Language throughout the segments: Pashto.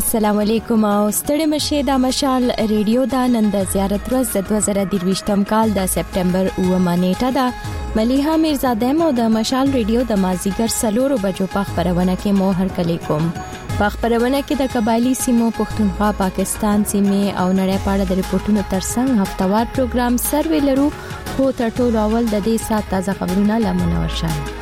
السلام علیکم او ستړي مشه د مشال ریډیو دا نن د زیارت ورځ د 2023م کال د سپټمبر 9 نیټه ده ملیحه میرزاده مو د مشال ریډیو د مازیګر سلورو بجو په خبرونه کې مو هر کلی کوم په خبرونه کې د قبایلی سیمو پښتونخوا پاکستان سیمه او نړۍ په اړه د ریپورتونو ترڅنګ هفتوار پروګرام سروې لرو خو تر ټولو اول د دې سات تازه خبرونه لمنه ورشان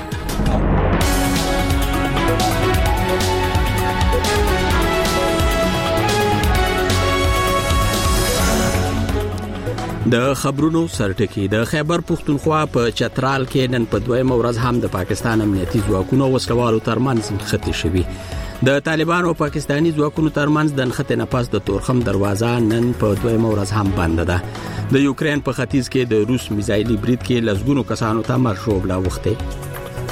د خبرونو سرټکی د خیبر پښتونخوا په چترال کې نن په دویمه ورځ هم د پاکستان امنیتي ځواکونو وسلوالو ترمنځ خطي شوي د طالبانو او پاکستاني ځواکونو ترمنځ د نښتې نه پس د تورخم دروازه نن په دویمه ورځ هم بنده ده د یوکرين په ختیځ کې د روس میزایلي برید کې لزګونو کسانو ته مرګ شوبله وخته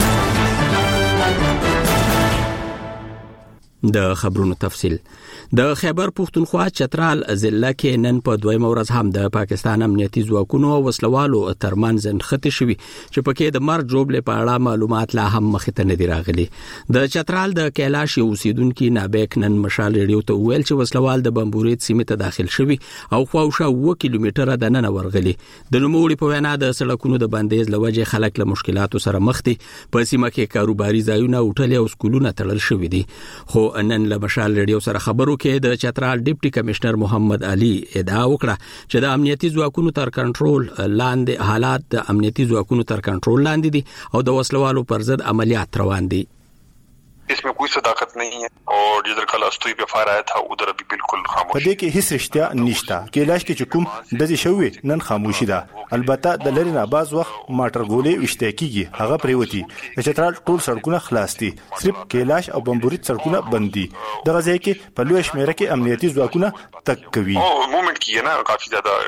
د خبرونو تفصيل د خیبر پښتونخوا چترال ضلع کې نن په دویمه ورځ هم د پاکستان امنیتي ځواکونو او وسلوالو ترمنځ نښتې شوي چې پکې د مرګ جوړلې په اړه معلومات لا هم مخې ته نه دي راغلي د چترال د کیلاش اوسیدونکو نابیک نن مشال ریډیو ته ویل چې وسلوال د بمبورید سیمه ته داخل شوي او خواوشا 2 کیلومتره د نن ورغلي د نوموړي په وینا د سړکونو د بندیز لوجه خلک له مشکلاتو سره مخ دي په سیمه کې کاروباري ځایونه او هوټل او سکولونه تړل شوي دي خو نن له مشال ریډیو سره خبرو کې د چترال ډیپټي کمشنر محمد علي ادعا وکړه چې د امنیتي ځواکونو تر کنټرول لاندې حالات د امنیتي ځواکونو تر کنټرول لاندې دي او د وسلوالو پر ضد عملیات روان دي इसमें कोई सदाकत नहीं है और जिधर कल अस्तुई पे फायर आया था उधर अभी बिल्कुल खामोश په دې کې هیڅ رښتیا نشته کیلاش کې کوم د دې شوې نن خاموشي ده البته د لری نه باز وخت ماټر ګولې وشته کیږي هغه پریوتی د چترال ټول سړکونه خلاص دي صرف کیلاش او بمبورید سړکونه بند دي دغه ځای کې په لوی شمیره کې امنیتي ځواکونه تک کوي موومنت کیه نه کافي زیاده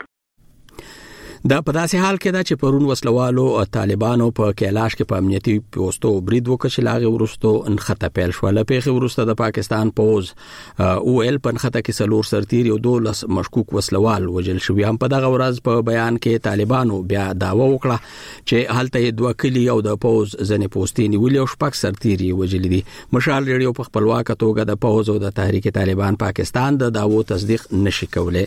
دا په داسې حال کې دا چې پرون وسلوالو او طالبانو په کیلاش کې په امنیتي پوسټو برید وکړ لاغه ورستو انخته پیل شو لپاره ورسته د پاکستان پوز او ال پنخته کې سلور سرتیر یو 12 مشکوک وسلوال وجل شو هم په دغه ورځ په بیان کې طالبانو بیا داوا وکړه چې هلته دوه کلی او د پوز ځنې پوسټي نیولې او شپږ سرتیر وجل دي مشال ریډیو په خپلواک توګه د پوز او د تحریک طالبان پاکستان د داوو تصدیق نشي کولای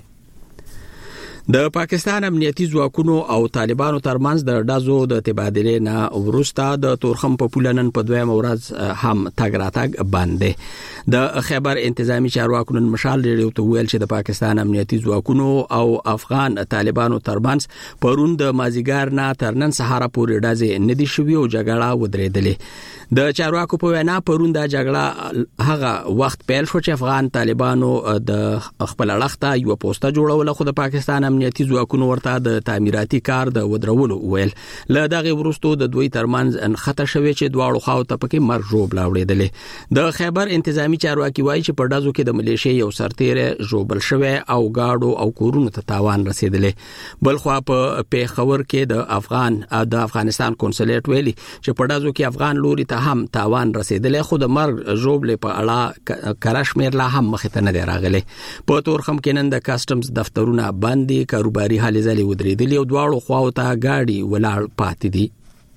د پاکستان امنیتي ځواکونو او طالبانو ترمنځ د ډازو د تبادله نه ورسته د تورخم په پولنن په دویمه ورځ هم تګ راتګ باندې د خیبر انتظامی چارواکو نن مشال ریډیو ته ویل چې د پاکستان امنیتي ځواکونو او افغان طالبانو ترمنځ پرون د مازیګر نه تر نن سهار پورې ډازې نه دي شوي او جګړه ودرېدلې د چارواکو په وینا پرون د جګړه هغه وخت پیل شو چې افغان طالبانو د خپل لخته یو پوسټه جوړول خو د پاکستان امنیتي ځواکونو ورته د تعمیراتي کار د ودرولو ویل له دغه ورستو د دوی ترمنځ انخته شوی چې دواړو خواو ته پکې مرګ جوړ لاوړېدل د خیبر انتظامی چارواکي وایي چې په ډازو کې د ملیشیا یو سرتیر جوړبل شوی او گاډو او کورونو ته تاوان رسیدلې بل خو په پیښور کې د افغانستان کنسولیت ویلي چې په ډازو کې افغان لوري ته هم تاوان رسیدلې خو د مرګ جوړبل په اړه کرشمیر لا هم مخ ته نه راغلي په تورخم کې نن د کسټمز دفترونه باندې کاروباري حالې ځلې ودرېدلې او دواړو خواو ته گاډي ولاړ پاتې دي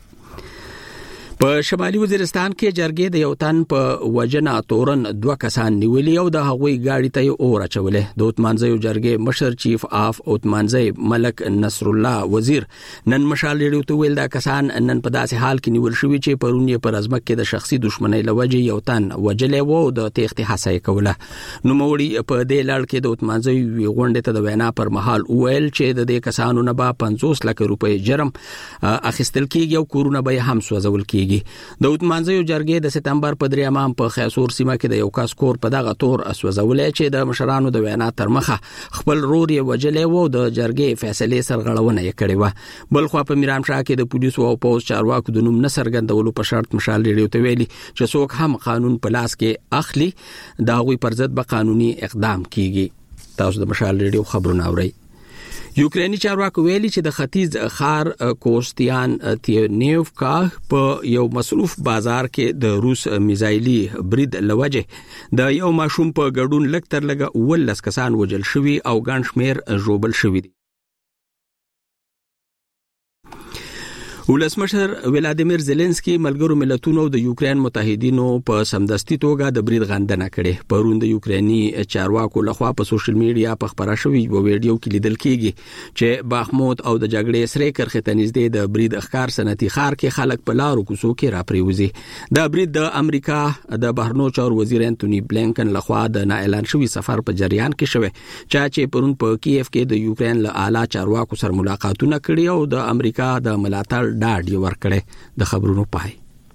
په شمالي وزیرستان کې جرګې د یو تن په وجنه تورن 2 کسان نیولي او د هغوی گاډي ته اور اچولې د اوتمانځي جرګې مشر چیف اف اوتمانځي ملک نصر الله وزیر نن مشال ریډیو ته ویل دا کسان نن په داسې حال کې نیول شوی چې پرونی پر ازمک کې د شخصي دښمنۍ لوجه یو تن وجلې وو د تېختي حسای کوله نو موړي په دې لړ کې د اوتمانځي غونډه ته د وینا پر مهال ویل چې د دې کسانو نه به 50 لک روپۍ جرم اخیستل کیږي او کورونه به هم سوځول کیږي د اوتمانځي جرګې د سپتمبر په 3 په خیاسور سیمه کې د یو کس کور په دغه تور اسوځولې چې د مشرانو د وینا تر مخه خپل رور یې وجلې وو د جرګې فیصله سرغړونه یې کړې و بل خو په میرامشاه کې د پولیسو او پوز چارواکو د نوم نسرګندولو په شرط مشال ریډیو ته ویلي چې څوک هم قانون په لاس کې اخلي دا غوي پر ضد به قانوني اقدام کیږي تاسو د مشال ریډیو خبرونه اورئ یوکرینی چارواکو ویلي چې د ختیځ خار کوستیان تیونیوفکا په یو مصروف بازار کې د روس میزایلي برید لوجه د یو ماشوم په ګډون لک تر لګه 19 کسان وجل شوي او ګڼ شمیر ژوبل شوي دي ولسمشر ولادیمیر زيلنسکي ملګرو ملتونو د یوکرين متحدینو په سمدستي توګه د برید غندنه کړې. پرون د یوکريني چارواکو لخوا په سوشل میډیا په خبره شوې و ویډیو کې لیدل کېږي چې باخمود او د جګړې سره کرخه تنځدې د برید اخکار صنعتي ښار کې خلک په لارو کوڅو کې راپریوزي. د برید د امریکا د بهرنیو چارو وزیر انټونی بلینکن لخوا د اعلان شوی سفر په جریان کې شوی چې پرون په کیف کې د یوکرين له اعلی چارواکو سره ملاقاتونه کړي او د امریکا د ملاتړ ډاډ یې ورکړي. د خبرونو پای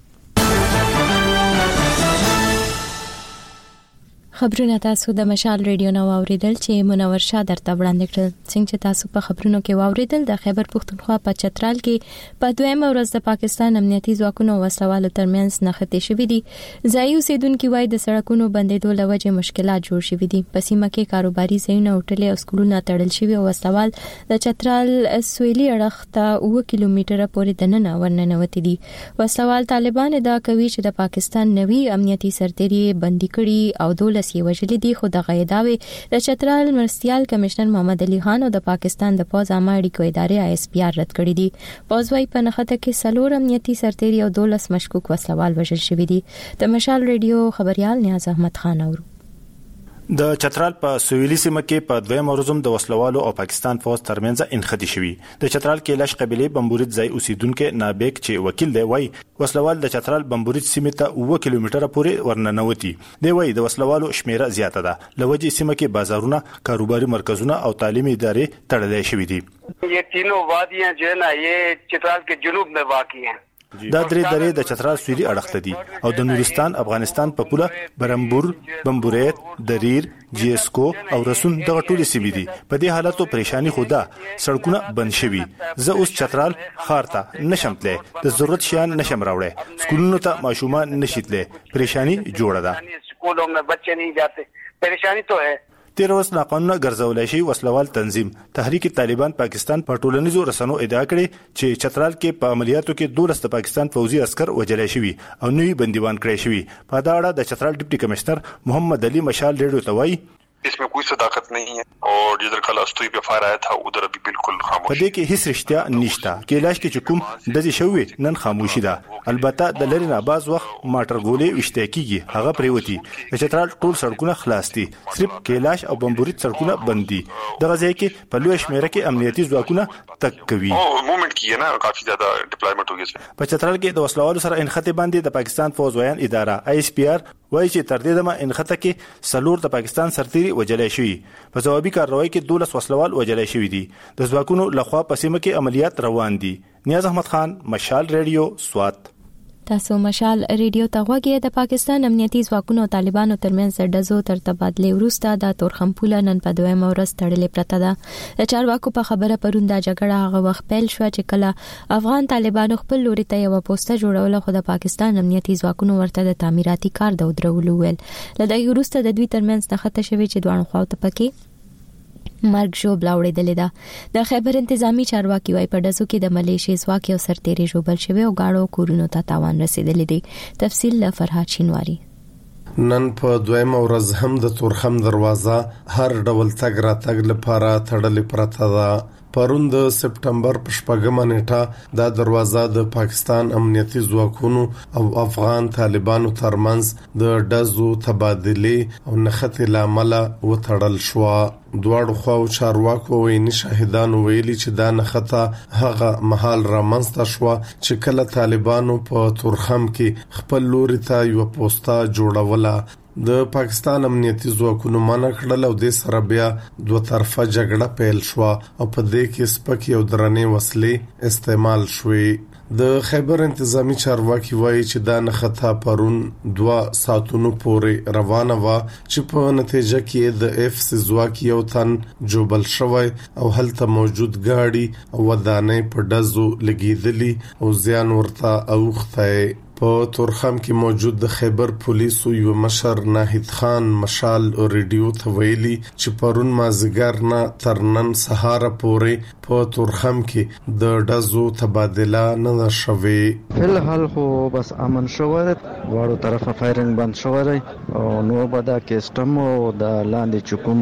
خبرونه تاسو د مشال ریډیو نو اوریدل چې منور شاه درته وړاندې کړل. څنګه چې تاسو په خبرونو کې واوریدل د خیبر پختونخوا په چترال کې په دویمه ورځ د پاکستان امنیتي ځواکونو وسلوالو ترمنځ نښتې شوې دي. ځایي اوسیدونکو وایي د سړکونو بندیدو له وجې مشکلات جوړ شوي دي. په سیمه کې کاروباري ځایونه او هوټلې او سکولونه تړل شوي او وسلوال د چترال سویلي اړخ ته 9 کیلومتره پورې دننه ورننوتي دي. وسلوال طالبان ادعا کوي چې د پاکستان نوي امنیتي سرتېري بندي کړي او 12 یې وژلي دي. خو د غیداوي د چترال مرستيال کمشنر محمد علي خان او د پاکستان د پوز عامه اړیکو ادارې ISPR رد کړی دي. پوز وايي په نخته کې 4 امنیتي سرتېري او 12 مشکوک وسلوال وژل شوي دي. د مشال ریډیو خبريال نیاز احمد خان اورو. د چترال په سویلي سیمه کې په دویم ورځم د وسلوالو او پاکستان فوج ترمنځ انخدي شوی. د چترال کېلاش قبيله بمبورید ځای اوسیدونکو نابیک چې وکیل دی وای وسلوال د چترال بمبورید سیمه ته 9 کیلومتره پورې ورننوتي. دی وای د وسلوالو شمیره زیاته ده. لوجه سیمه کې بازارونه، کاروباري مرکزونه او تعلیمي ادارې تړلې شوې دي. ये तीनों वादियां जो है ना ये चतराल के जुनूब में वाक़ई हैं. دا درې درې د چترال سویلي اړخ ته دي او د نورستان افغانستان په پوله برمبور، بمبوریت، دریر، جیسکو او رسون دغه ټولې سیمې دي. په دې حالاتو پریشانی خوده سړکونه بند شوي. زه اوس چترال ښار ته نشم تللی، د ضرورت شیان نشم راوړی، سکولونو ته ماشومان نشي تللی. پریشانی جوړه ده. سکولوں میں بچے نہیں جاتے، پریشانی تو ہے. تیر ورځ ناقانونه ګرځولای شي وسلوال تنظیم تحریک طالبان پاکستان په ټولنیزو رسنیو ادعا کړې چې چترال کې په عملیاتو کې 12 د پاکستان فوجي عسكر وژل شوي او نوې بندیوان کړی شوي. په دا اړه د چترال ډیپټي کمشنر محمد علي مشال ریډیو ته وایي इसमें कोई सदाकत नहीं है और जिधर कल अस्तुई पे फायर आया था उधर अभी बिल्कुल खामोश. په دې کې هیڅ رښتیا نشته. کېلاش کې چې کوم د دې شوې نن خاموشي ده. البته د لری نه باز وخت ماټر ګولې وشته کیږي هغه پریوتی. د چترال ټول سړکونه خلاص دي. صرف کېلاش او بمبورید سړکونه بند دي. دغه ځای کې په لوی شمیره کې امنیتي ځواکونه تک کوي. موومنٹ کی ہے نا کافی زیادہ ډیپلایمنٹ ہوگی. په چترال کې د وسلوالو سره انخته باندې د پاکستان فوج ویان اداره ISPR وایي چې تر دې دمه انخته کې 4 د پاکستان سرتېري وژل شوي. په ځوابي کاروایی کې 12 وسلوال وژل شوي دي. د ځواکونو لخوا په سیمه کې عملیات روان دي. نیاز احمد خان، مشال ریډیو، سوات. تاسو مشال ریډیو ته غوږی. د پاکستان امنیتي ځواکونو او طالبانو ترمنځ د ډزو تر تبادله وروسته د تورخم پوله نن په دویمه ورځ تړلې پرته ده. د چارواکو په خبره پرون دا جګړه هغه وخت پیل شو چې کله افغان طالبانو خپل لوري ته یو پوسټه جوړوله خو د پاکستان امنیتي ځواکونو ورته د تعمیراتي کار د ودرولو ویل. له دې وروسته د دوی ترمنځ نښته شوې چې دوه خواته پکې مرګ شوب لاوړېدلې ده. د خیبر انتظامی چارواکي وايي په ډزو کې د ملیشیا ځواک او سرتېري ژوبل شوی او گاړو کورونو ته تاوان رسیدلی دی. تفصیل له فرهاد شینواری. نن په دویمه ورځ هم د تورخم دروازه هر ډول تګ راتګ لپاره تړلې پرته ده. پرون د سپټمبر په 8 نیټه دا دروازه د پاکستان امنیتي ځواکونو او افغان طالبانو ترمنځ د ډزو تبادله او نښتې لامل وتړل شو. دواړو خواو چارواکو ویني شاهدان ویلي چې دا نښته هغه محل رامنځته شو چې کله طالبانو په تورخم کې خپل لوري ته یو پوسټه جوړوله. د پاکستان امنیتي ځواکونو منع کړل او د سره بیا دوه طرفه جګړه پیل شو او په دې کې سپکې او درنې وسلې استعمال شوې. د خیبر انتظامی چارواکي وایي چې دا نښته پرون 2 ساعتونو پورې روانه و چې په نتیجه کې د FC ځواک یو تن جوبل شوی او هلته موجود گاډي او ودانۍ په ډزو لګیدلی او زیان ورته اوخته. په تورخم کې موجود د خیبر پولیسو یو مشر ناهید خان مشال ریډیو ته ویلي چې پرون مازیګر نه تر نن سهار پورې په تورخم کې د ډزو تبادله نه شوې. فلحال خو بس امن شوی دی، واړو طرفه فایرنګ بند شوی دی او نو به دا کیسټم او د لاندې چکم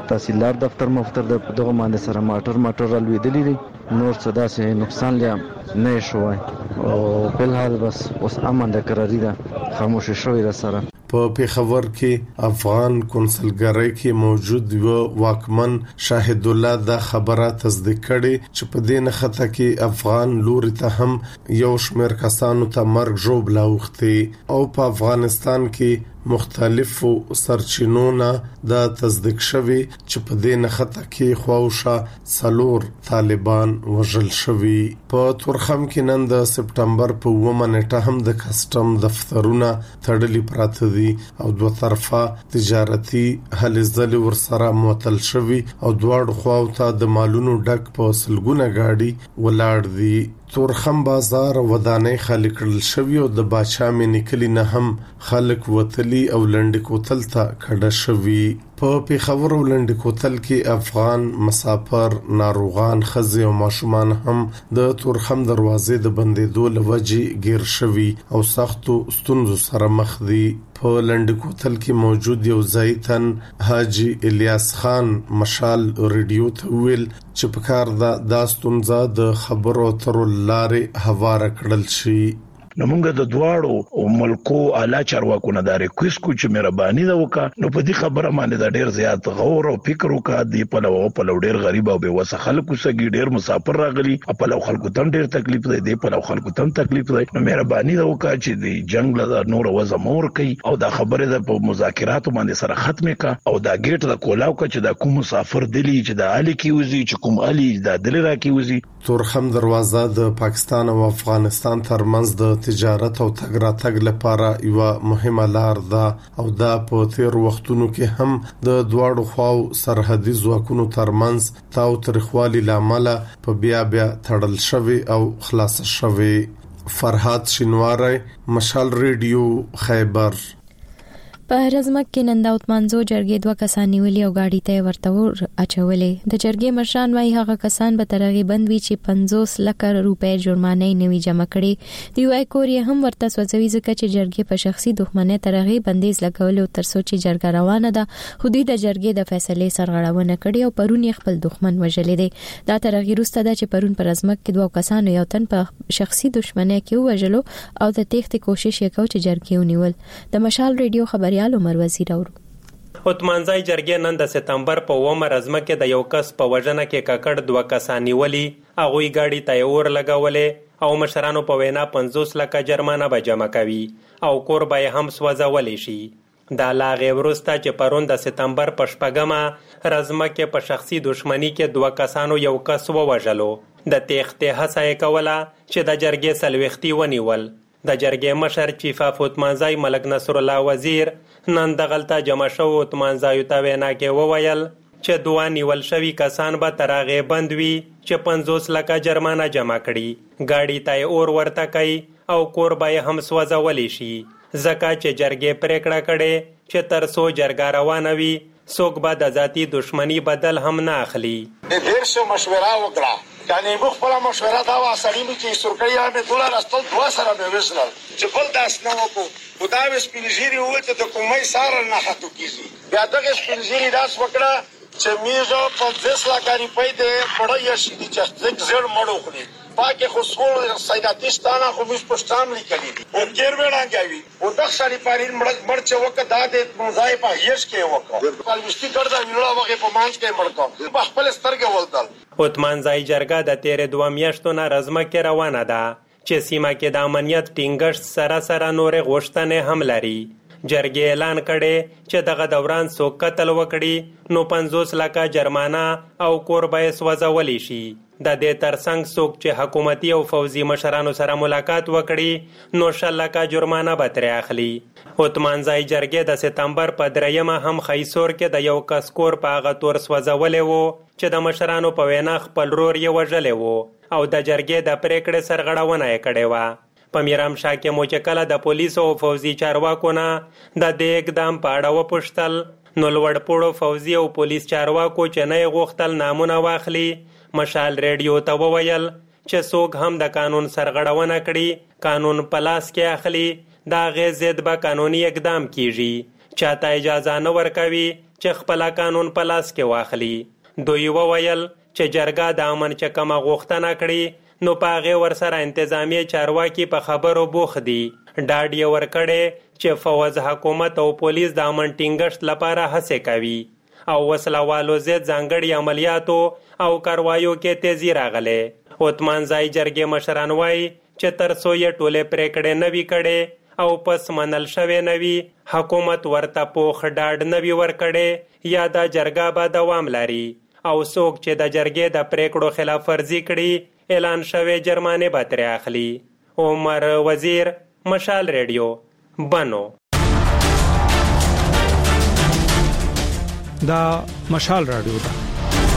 تحصیلدار دفتر مفتر د دغه باندې سره ماټر الویدلی دي، نور څه داسې نقصان لیا نه شوی او په الحال بس اوس امن د قراری ده خاموش شوی را سره. په پیښور کې افغان کنسلګرۍ کې موجود و واکمن شاهد الله دا خبره تصدیق کړي چې په دې نخته کې افغان لوري ته هم یو شمېر کسانو ته مرګ ژوبله اوښتې او په افغانستان کې مختلفو سرچینو نه دا تصدیق شوی چې په دې نخته کې خواوشه 4 طالبان وژل شوي. په تورخم کې نن د سپټمبر په 9 نیټه هم د کسټم دفترونه تړلي پراته دي او دوه طرفه تجارتي هلې ځلې ورسره معطل شوي او دواړو خواو ته د مالونو ډک په سلګونه گاډي ولاړ دي. تورخم بازار ودانې خالي کړل شوی او د باچا مې نکلی نه هم خلک وتلی او لنډ کوتل ته کډه شوی. په پیښور او لنډ کوتل کې افغان مسافر، ناروغان، ښځې او ماشومان هم د تورخم دروازې د بندېدو له وجې گیر شوي او سختو ستونزو سره مخ دي. په لنډ کوتل کې موجود یو ځایتن حاجی الیاس خان مشال ریډیو ته ویل چې په کار دا ستونزه د خبرو اترو لارې هواره کړل شي. نو موږ د دواړو ملکو اعلی چارواکو نه دا ریکوست کو چې مهرباني دا وکړه نو په دې خبره باندې دا ډیر زیات غور او فکر وکړه. دی په لو ډیر غریب او بے وسه خلکو سګي ډیر مسافر راغلي په لو خلکو تم ډیر تکلیف دی په لو خلکو تم تکلیف دی. نو مهرباني دا وکړه چې د جنگ له نور وزمور کوي او دا خبره د په مذاکراتو باندې سره ختمه کا او دا گیټ د کولاو کا چې دا کوم مسافر دلی چې د علي کی وزي چې کوم علي د دلی را کی وزي. تورخم دروازه د پاکستان او افغانستان ترمنځ د تجارت او تګ راتګ لپاره یو مهمه لار ده او دا په تیر وختونو کې هم د دواړو خواو سرحدي ځواکونو ترمنځ تاو ترخوالي لامل په بیا تړل شوی او خلاص شوی. فرحات شینواری، مشال ریډیو، خیبر. په رزمک کې نن د اتمانزو جرګې 2 کسان نیولي او گاډي ته ورته اچولې. د جرګې مشران وايي هغه کسان به ترغه بند وي چې 50 لک روپۍ جرمانه نوي جمع کړي. دی وايي کور یې هم ورته سوځوي ځکه چې جرګې په شخصي دښمنۍ ترغه بندیز لګول او تر څو چې جرګه روانه ده خو د جرګې د فیصلې سرغړونه کړي او پرون یې خپل دښمن وژلې دي. دا ترغه روسته ده چې پرون پر رزمک کې 2 کسانو یو تن په شخصي دښمنۍ کې وژلو او د تېښتې کوشش یې کو چې جرګې ونیول. د مشال ریډیو خبريال عمر وزیر اورو. اتمانځای جرګې نن د سپتمبر په 9 رزمکه د یو کس په وژنه کې ککړ 2 کسان نیولي، هغوی گاډي ته اور لګولې او مشرانو په وینا 50 لک جرمانه به جمع کوي او کور به هم سوځولې شي. دا لاغې ورسته چې پرون د سپتمبر په 8 رزمکه په شخصي دښمنۍ کې 2 کسانو یو کس ووژلو. د تېښتې هڅه یې کوله چې د جرګې سلويختي ونیول. د جرګې مشر چیف اف اتمانځای ملک نصر الله وزیر نن دغلته جمع شو اتمانځایو ته وینا کې وویل چې 2 نیول شوي کسان به تر هغې بند وي چې 50 لکه جرمانه جمع کړي، گاډي ته اور ورته کوي او کور به یې هم سوځولی شي ځکه چې جرګې پریکړه کړې چې تر څو جرګه روانه وي څوک به د ذاتي دښمنۍ بدل هم نه اخلي. ډېر څه مشوره وکړه یعنی موږ خپل مشوره دا واسړی مې چې سرکړیا مې $2 استل 2 سره به وسنل چې بل داس نه وکړو خدا به سپینځيري وته د کومې سار نه حتو کیږي بیا دغه سپینځيري داس وکړه چې میزو 50 لک روپۍ دې پړای شي چې زړ مړو خوري پاکه خو سکول سیداتستانه خو مش پښتان لیکلي دي او کېر وړاندې او د خسري پارین مرچ وکړه د دې مزای په هیڅ کې وکړه پالوشتي کړدا ویلا وغه په مانځ کې مړکم په خپل سترګې ولدل. اتمانځای جرګه د تیرې 2 میاشتو نه رزمکه روانه ده چې سیمه کې د امنیت ټینګښت سره نورې غوښتنې هم لري. جرګې اعلان کړي چې دغه دوران څوک قتل وکړي نو 50 لکه جرمانه او کور به سوځولی شي. د دې ترڅنګ څوک چې حکومتي او فوزي مشرانو سره ملاقات وکړي نو 100 لکه جرمانه به ترې اخلي. اتمانځای جرګې د سپتمبر په 3 هم خیسور کې د یو کس کور په هغه تور سوځولی و چې د مشرانو په وینا خپل رور یې وژلی و او د جرګې د پریکړې سرغړونه یې کړې وه. په میرامشاه کې مو چې کله د پولیسو او فوزي چارواکو نه د دې اقدام په اړه وپوښتل نو لوړپوړو فوزي او پولیس چارواکو چې نه یې غوښتل نامونه واخلي مشال ریډیو ته وویل چې څوک هم د قانون سرغړونه کړي قانون په لاس کې اخلي د هغې ضد به قانوني اقدام کیږي. چاته اجازه نه ورکوي چې خپل قانون په لاس کې واخلي. دوی وویل چې جرګه د امن چې کومه غوښتنه کړي نو په هغې ورسره انتظامی چارواکي په خبرو بوخ دي. ډاډ یې ورکړی چې فوز حکومت او پولیس د امن ټینګښت لپاره هڅې کوي او وسلوالو ضد ځانګړي عملیاتو او کاروایو کې تیزی راغلی. عثمان زای جرګې مشران وایي چې تر څو یې ټولې پریکړې نه وي کړې او پس منل شوې نه وي حکومت ورته پوخ ډاډ نه وي ورکړی یا دا جرګه به دوام لري او څوک چې د جرګې د پریکړو خلاف ورزي کړي اعلان شوې جرمانې به ترې اخلي. عمر وزیر، مشال ریډیو، بنو. دا مشال رادیو ده.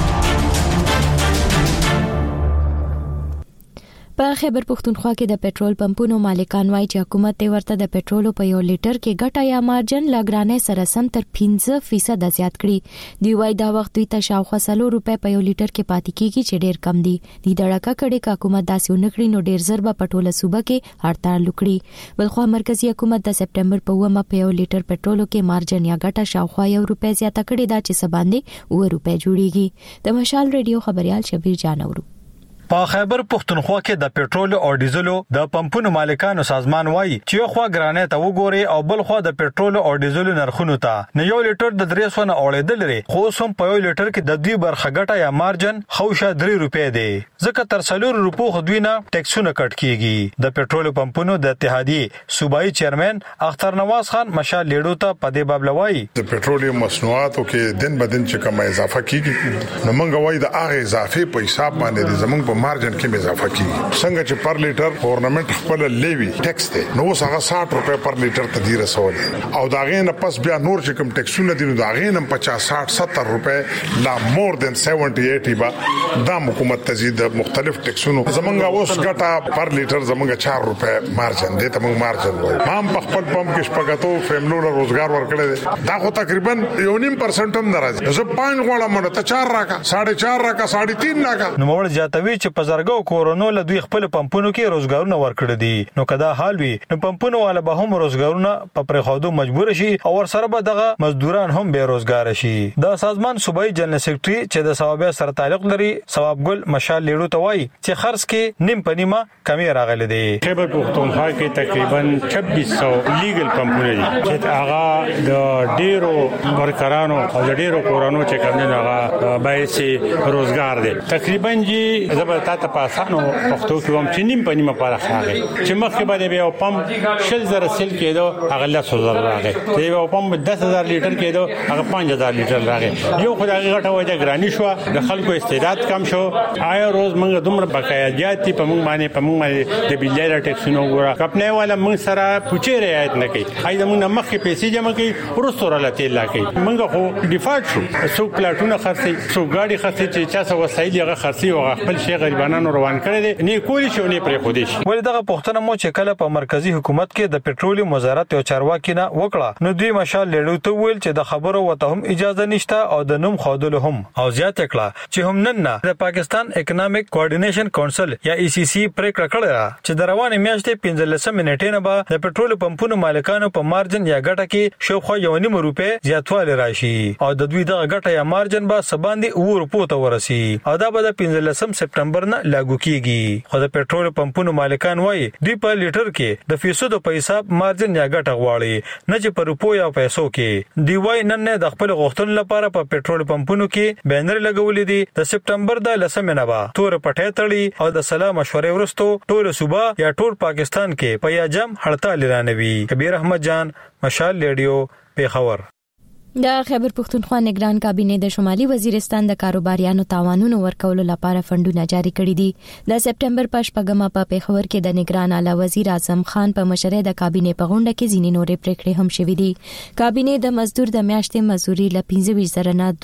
په خیبر پختونخوا کې د پېټرول پمپونو مالکان وایي چې حکومت یې ورته د پېټرولو په یو لیټر کې ګټه یا مارجن لګرانې سره سم تر 15% زیات کړي. دوی وایي دا وخت دوی ته شاوخوا 4 روپے په یو لیټر کې پاتې کیږي چې ډیر کم دي. د دړکا کړي کا حکومت داسې ونکړي نو ډیر زر به پټوله صوبه کې هړتال وکړي. بلخو مرکزی حکومت د سپټمبر په 1 په یو لیټر پېټرولو کې مارجن یا ګټه شاوخوا 1 روپے زیاته کړي دا چې سباندې 2 روپے جوړیږي. د مشال ریډیو خبريال شبیر جانورو. په خیبر پختونخوا کې د پېټرول او ډیزلو د پمپونو مالکانو سازمان وایي چې یو خوا ګرانې ته وګوري او بل خوا د پېټرول او ډیزلو نرخونو ته نه یو لیټر د 300 نه اوړېدل لري خو سم په یو لیټر کې د دوی برخه ګټه یا مارجن خوشه 3 روپے دی ځکه تر 4 روپو خو دوی نه ټیکسونه کټ کیږي. د پېټرول پمپونو د اتحادیې صوبایي چیرمن اختر نواز خان مشال لیډو ته په دې باب لوي د پېټرولیم مصنوعاتو کې دن بدن چې کومه اضافه کیږي نو موږ وایي د هغه اضافه په حساب باندې زموږ په مارجن کې اضافه کیږي. څنګه چې پر لیټر گورنمنت خپل لیوی ټیکس دی نو څنګه 60 روپے پر لیټر ته دی رسول او دا غینه پس بیا نور چې کوم ټیکسونه دي نو دا غینه 50 60 70 روپے لا مور دین 70 80 با دا حکومت تزيد مختلف ټیکسونو زمونږه اوس ګټه پر لیټر زمونږه 4 روپے مارجن دی ته موږ مارجن وایو. هم په خپل پمپ کې شپږاتو فیملو روزګار ورکړي دا خو تقریبا 1.5% هم درازي زه 5 غواړم نو ته 4 راکا 4.5 راکا 3.5 راکا نو موږ جاتوي چې په زرګو کورونو له دوی خپل پمپونو کې روزګارونه ورکړي دي. نو کدا حال وي نو پمپونو والا به هم روزګارونه په پرخودو مجبور شي او ورسره به دغه مزدوران هم به روزګار شي. دا سازمان صوبایي جنرال سیکریټري چې د ثوابه سره تعلق لري ثواب ګل مشال لیډو ته وایي چې خرڅ کې نیم پنیمه کمی راغلي دي. خیبر پختونخوا کې تقریبا 2600 لیګل پمپونه دي چې هغه د ډیرو ورکرانو او د ډیرو کورونو چې کوم نه هغه بایسي روزګار دي. تقریبا جی زبر ته پاسانو پښتو کې هم چې نیم پنیمه پاره خاغه چې مخکې باندې به پمپ شل زره سیل کېدو هغه 100,000 راغی چې یو پمپ 10,000 لیټر کېدو هغه 5,000 لیټر راغی. یو خدای غټه وجه ګرانی شو د خلکو استعداد کم شو. آیا روز موږ دومره بقایاجات په موږ باندې د بیلای ټیکسونو ګورا کپنه والا موږ سره پوچې رعایت نه کوي. آی د موږ مخکې پیسې جمع کوي ورستور لا تیل لا کوي. موږ خو ډیفالت شو څو پلاټونه خرڅي څو گاډي خرڅي چې چا څه وسایل هغه خرڅي او خپل شي غریبانو روان کړي دي نه کولی شو نه پرې خو دي. ولې دغه پښتنه مو چې کله په مرکزی حکومت کې د پېټرولیم وزارت او چارواکي نه وکړه نو دوی مشال لیډو ته ویل چې د خبرو وته هم اجازه نشته او د نوم خودلو هم او زیات کړه چې هم نن نه د پاکستان اکونومیک کوارډینیشن کونسل یا ای سی سی پریکړه کړه چې د روانې میاشتې 15 منټې نه به د پېټرول پمپونو مالکانو په مارجن یا ګټه کې شاوخوا 1.5 روپے زیاتوالی راشي او د دوی دغه ګټه یا مارجن به سباندې 2 روپو ته ورسي او دا به د 15 سپټمبر نه لاګو کیږي. خو د پېټرول پمپونو مالکان وایي دوی په لیټر کې د فیصدو په حساب مارجن یا ګټه غواړي نه چې په روپو یا پیسو کې. دی وایي نن نه د خپل غوښتنو لپاره په پېټرول پمپونو کې بینر لګولې دي. د سپټمبر د 10 نه به تور پټه تړي او د سلام مشورې ورستو ټول صوبه یا ټول پاکستان کې په یاجم هړتال اعلانوي. کبیر احمد جان، مشال ریډیو، پیښور. د خیبر پختونخوا نگران کابینه د شمالي وزیرستان د کاروباریانو تاوانونو ورکولو لپاره فندونه جاری کړي دي. د سپټمبر په شپږمه په پیښور کې د نگران اعلی وزیر اعظم خان په مشرۍ د کابینه په غونډه کې ځینې نورې پریکړې هم شوې دي. کابینه د مزدور د میاشتې مزدوري ل 25,000 نه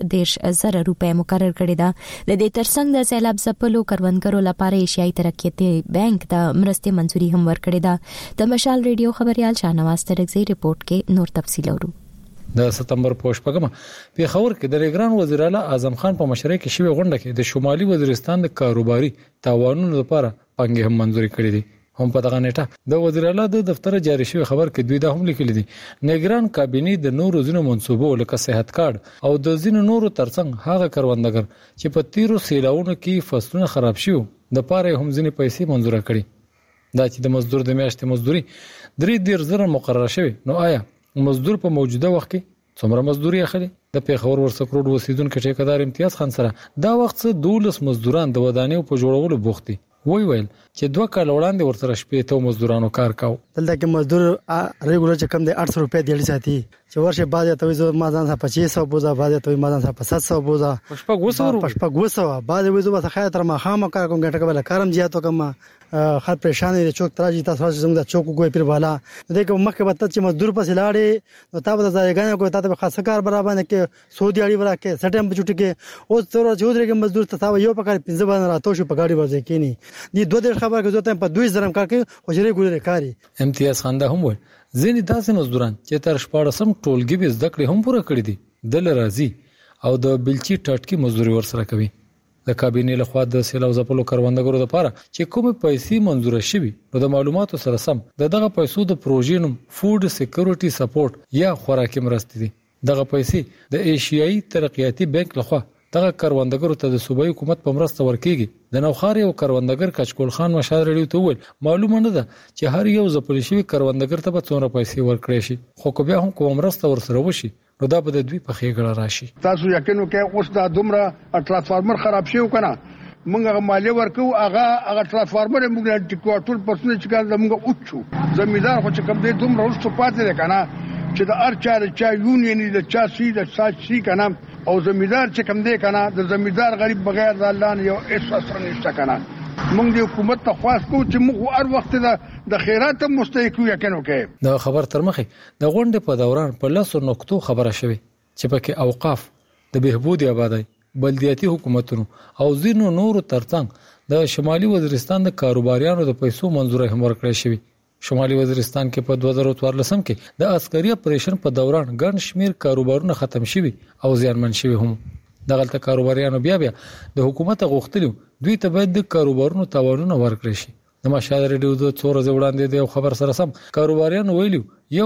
2,000 روپۍ مقرر کړې ده. د دې ترڅنګ د سیلاب ځپلو کروندګرو لپاره ایشیايي ترقیاتي بانک د مرستې منځوري هم ورکړې ده. د مشال ریډیو خبريال شاهنواز ترکزی رپورت کې نور تفصیل اورو. د سپتمبر په شپږمه پیښور کې د نگران وزیر اعلی اعظم خان په مشرۍ کې شوې غونډه کې د شمالي وزیرستان د کاروباري تاوانونو لپاره پنګې هم منځوري کړې دي. هم په دغه نیټه د وزیر اعلی د دفتر جاری شوی خبر کې دوی دا هم لیکلي دي نگران کابینه د نورو ځینو منصوبو لکه صحت کارت او د ځینو نورو ترڅنګ هغه کروندګر چې په تیرو سیلاونو کې فصلونه خراب شوه د پاره هم ځینې پیسې منزور کړي دا چې د مزدور د میاشتې مزدوري 3,000 مقرره شوی نو آیا مزدور په موجوده وخت کې څومره مزدوري اخلي د پیښور ورسکروډ اوسیدونکو ټیکدار امتیاز خان سره دا وخت 12 مزدوران د ودانیو په جوړولو بوخت دي ویل چې 2 کال وړاندې ورسره شپې ته مزدورانو کار کاو دلته کې مزدور ریګولر چې کم دی 800 روپے دیړي ساتي چې ورشه بعد ته زو مازان څخه 2500 بوزا بعد ته مازان څخه 700 بوزا پشپا غوسو بعد وځو به خیر تر ما خامہ کار کوم ګټه کبل کارم زیاتو کم خاط پریشان دي چوک تراجی تاسو زموږ د چوک کوی پر بالا دغه مخکې به چې مزدور پسې لاړې نو تاسو د ځایګانو کوی تاسو خاصه کار برابر نه کې سعودي اړي ورا کې سټم په چټي کې او تر چودري کې مزدور تاسو یو په کار 15 باندې راتو شو په گاډي ورځي کېنی دي 2 خبر کې ځوته په 2000 کار کې خوشري ګولې کاری امتیاز خان دا هم وایي ځینې داسې مزدوران چې تر 14 ټولګي به زده کړې هم پوره کړې دي د لرازي او د بلچي ټاټکی مزدوري ورسره کوي د کابینې لخوا د سیلاو ځپلو کروندګرو لپاره چې کومه پیسې منزور شوي نو د معلوماتو سره سم دغه پیسو د پروژې نوم فود سکیورټي سپورټ یا خوراکي مرستې دي دغه پیسې د ایشیایي ترقیاتي بانک لخوا دغه کروندګرو ته د صوبایي حکومت په مرسته ورکیږي د نوخاري او کروندګر کچکول خان مشال ریډیو ته ویل معلومه نه ده چې هر یو ځپل شوی کروندګر ته به څومره پیسې ورکړي شي خو کو بیا هم کوم مرسته ورسره وشي نو دا به د دوی په خېګړه راشي تاسو یقینو کې اوس دا دومره ټرانسفارمر خراب شي کنه موږ مالی ورکو هغه ټرانسفارمر موږ ټیکوټول پرسنل چې کار موږ اوچو زمیدار خو چې کوم دې دومره ورسته پاتې ده کنه چې د ارچا چا یونین د چا سی د ساچ سی کنه او زمیدار چې کوم دې کنه د زمیدار غریب بغیر د الله نه یو احساس نشته کنه موږ د حکومت ته خواست کوو چې موږ هر وخت د خیرات مستحق یو یقینو کې دا خبر تر مخه د غونډې په دوران په لاسو نقطو خبره شوه چې پکې اوقاف د بهبود آبادی بلدیاتي حکومتونو او ځینو نورو ترڅنګ د شمالي وزیرستان د کاروباریانو د پیسو منزوري هم ورکړې شوی شمالي وزیرستان کې په 2014 کې د عسکري اپریشن په دوران ګڼ شمیر کاروبارونه ختم شوي او زیانمن شوي هم دغه کاروباریانو بیا د حکومت غوښتلو دوی ته باید د کاروبارونو تاوانونه ورکړي شي د مشال ریډیو د څو ورځې وړاندې د خبر سره سم کاروباریانو ویلو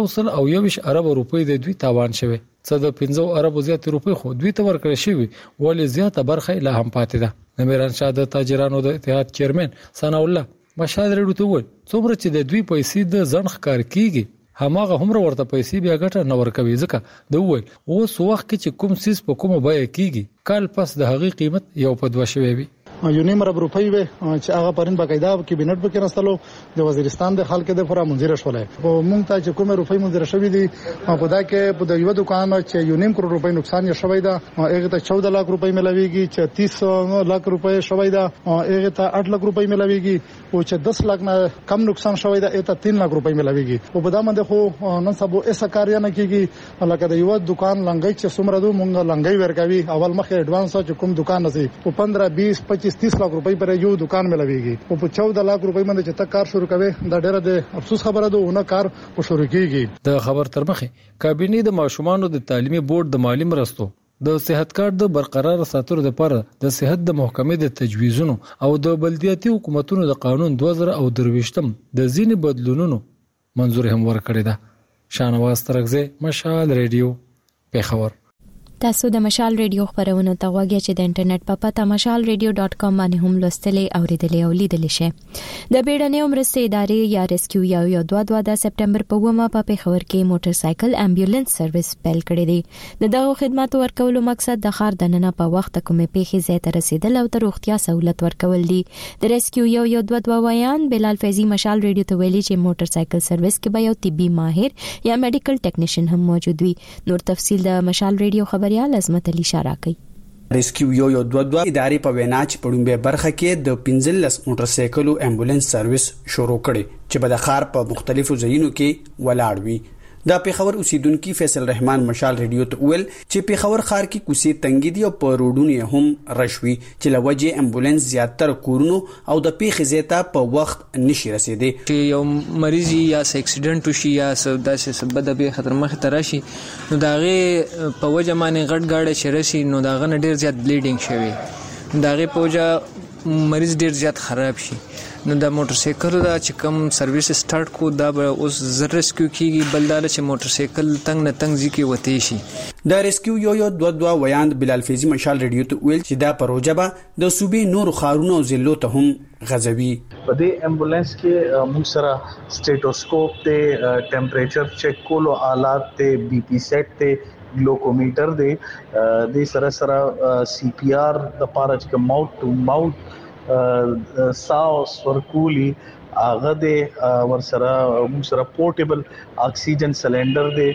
1.21 ارب روپۍ د دوی تاوان شوی څه د 15 ارب زیات روپۍ خو دوی ته ورکړي شوی ولې زیاته برخه لا هم پاتې ده د میران شاه د تاجرانو د اتحاد چیرمن ثنا الله مشال ریډیو ته وویل څومره چې د دوی پیسې د ځنخ کار کیږي هماغه هم ورته پیسې بیا ګټه نه ورکوي ځکه د وویل اوس وخت کې چې کوم سیس په کومه بیه کیږي کال پس د هغې قیمت یو په 2 شوی وي یونیم ارب روپۍ وي چې هغه پرین باقاعده کابینټ به کې راستلو د وزیرستان د خلک د فرا منځره شولای په مونږ ته چې کومه روپۍ منځره شوې دي په دا کې په د یو دکان چې یونیم کروڑ روپۍ نقصان یې شوی دا هغه ته 14 لک روپۍ ملويږي چې 30 لک روپۍ شوی دا هغه ته 8 لک روپۍ ملويږي او چې 10 لک نه کم نقصان شوی دا ته 3 لک روپۍ ملويږي په بدا باندې خو نن سبا ایسا کاریا نه کیږي لکه د یو دکان لنګي چې څومره دو مونږ لنګي ورکوي اول مخه اډوانس چې کوم دکان نسی په 15 20 25 30 لک روپۍ پر یو دکان ملويږي او په 14 لک روپۍ باندې چې تک کار شروع کوي دا ډېر د افسوس خبره ده ونه کار شروع کیږي د خبر تر مخه کابینه د ماشومان د تعلیمي بورډ د مالی مرستو د صحت کارت د برقرار ساتلو لپاره د صحت د محکمې د تجویزونو او د بلدیاتي حکومتونو د قانون 2023 د ځینې بدلونونو منزور هم ورکړی ده شانواز ترغزه مشال ریډیو پیښور تاسو د مشال ریډیو خبرونه ته غواړئ چې د انټرنیټ په پته mashalradio.com باندې هم لوستلې او ریډلې او لیدلې شئ د بیړنۍ مرستې ادارې یا ریسکیو یو 22 د سپټمبر په 1 په پیښور کې موټر سایکل امبولانس سرویس پیل کړی دی دغه خدماتو ورکولو مقصد د ښار دننه په وخت کومې پیښې ځای ته رسیدل او د روغتیا سہولت ورکول دي د ریسکیو یو 22 وایان بلال فیضی مشال ریډیو ته ویلي چې موټر سایکل سرویس کې به یو طبي ماهر یا میډیکل ټیکنیشن هم موجود وي نور تفصیل د مشال ریډیو خبريال عظمت علي اشاره کوي ریسکیو یو 22 ادارې په وینا چې په ډومبه برخه کې د 15 موټر سایکلو امبولانس سرویس شروع کړي چې په د ښار په مختلفو ځایونو کې ولاړ وي د پیښور اوسیدونکو فیصل رحمان مشال ریډیو ته ویل چې پیښور ښار کې کوسي تنګي دي او په روډونو هم رشوي چې لوجه امبولانس زیاتره کورونو او د پیښې زیاته په وخت نشي رسیدي چې یو مریض یا اکسیډنټ وشي یا داسې سبب د خطر مخ ته راشي نو داغه په وجه باندې غټ غاړه شرشي نو داغه ډیر زیات بلیډینګ شوی داغه په وجه مریض ډیر زیات خراب شي. نو دا موټر سایکل دا چې کوم سرویس سٹارټ کو دا به اوس زر ریسکیو کیږي بل دا چې موټر سایکل تنگ نه تنگ ځکه وته شي. د ریسکیو یو 22 ویاند بلال فیضی مشال ریډیو ته ویل چې دا پروژه به د صوبې نور خارونو او ضلعو ته هم غځوي. په دې امبولانس کې موږ سره سټیټوسکوپ ته ټمپریچر چیک کولو آلات ته بي پي سیټ ته ګلوکومیټر دی د سره سی پی آر د پاره چې ماوث ټو ماوث ساوس ورکولی هغه د ورسره موږ سره پورټیبل اکسیجن سلندر دی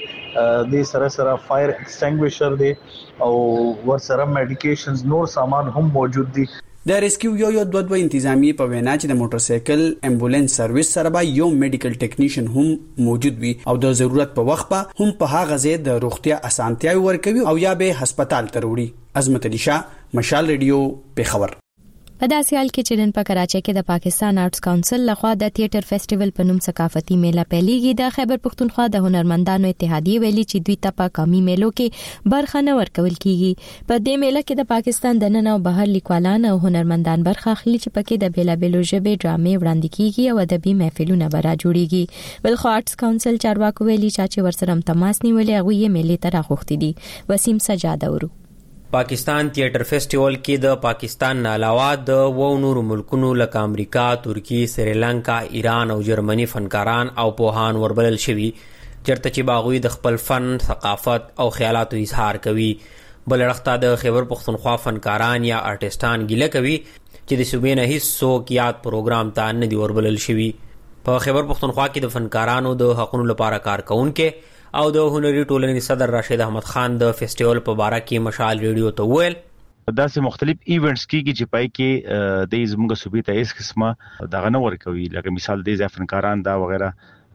د سره فایر ایکسټینګویشر دی او ورسره میډیکیشنز نور سامان هم موجود دي. د ریسکیو یو 22 انتظامی په وینا چې د موټر سایکل امبولانس سرویس سره به یو میډیکل ټیکنیشن هم موجود وي او د ضرورت په وخت به هم په هغه ځای د روغتیا اسانتیا ورکوي او یا به هسپتال ته وړي. عظمت علي شاه مشال ریډیو پیښور. په داسې حال کې چې نن په کراچۍ کې د پاکستان آرټس کونسل لخوا د تھیټر فیسټیوال په نوم ثقافتي میله پیلېږي. د خیبر پښتونخوا د هنرمندانو اتحادیه ویلي چې دوی ته په قومي میلو کې برخه نه ورکول کیږي. په دې میله کې د پاکستان د نن او بهر لیکوالان او هنرمندان برخه اخلي چې پکې د بیلابېلو ژبې ډرامې وړاندې کیږي او ادبي محفلونه به را جوړیږي. بل خو آرټس کونسل چارواکو ویلي چې ورسره تماس نیولې هغه یې میلې ته راغوښتي دي. وسیم سجاده ورو. پاکستان تھیټر فیسټیوال کې د پاکستان نه علاوه د و نورو ملکونو لکه امریکا، ترکی، سریلانکا، ایران او جرمني فنکاران او پوهان وربلل شوي چرته چې باغوي د خپل فن، ثقافت او خیالاتو اظهار کوي. بل اړخته د خیبر پښتونخوا فنکاران یا آرټستان ګیله کوي چې د صوبې نه هیڅ څوک یاد پروګرام ته نه دی وربلل شوي. په خیبر پښتونخوا کې د فنکارانو د حقوقو لپاره کار کوونکې او د هنري ټولنې صدر راشد احمد خان د فیسټیوال په باره کې مشال ریډیو ته ویل داسې مختلف ایونټس کیږي چې پای کې د زموږ صوبې ته هیڅ قسمه دغه نه ورکوي. لکه مثال د فنکاران دا وغیرہ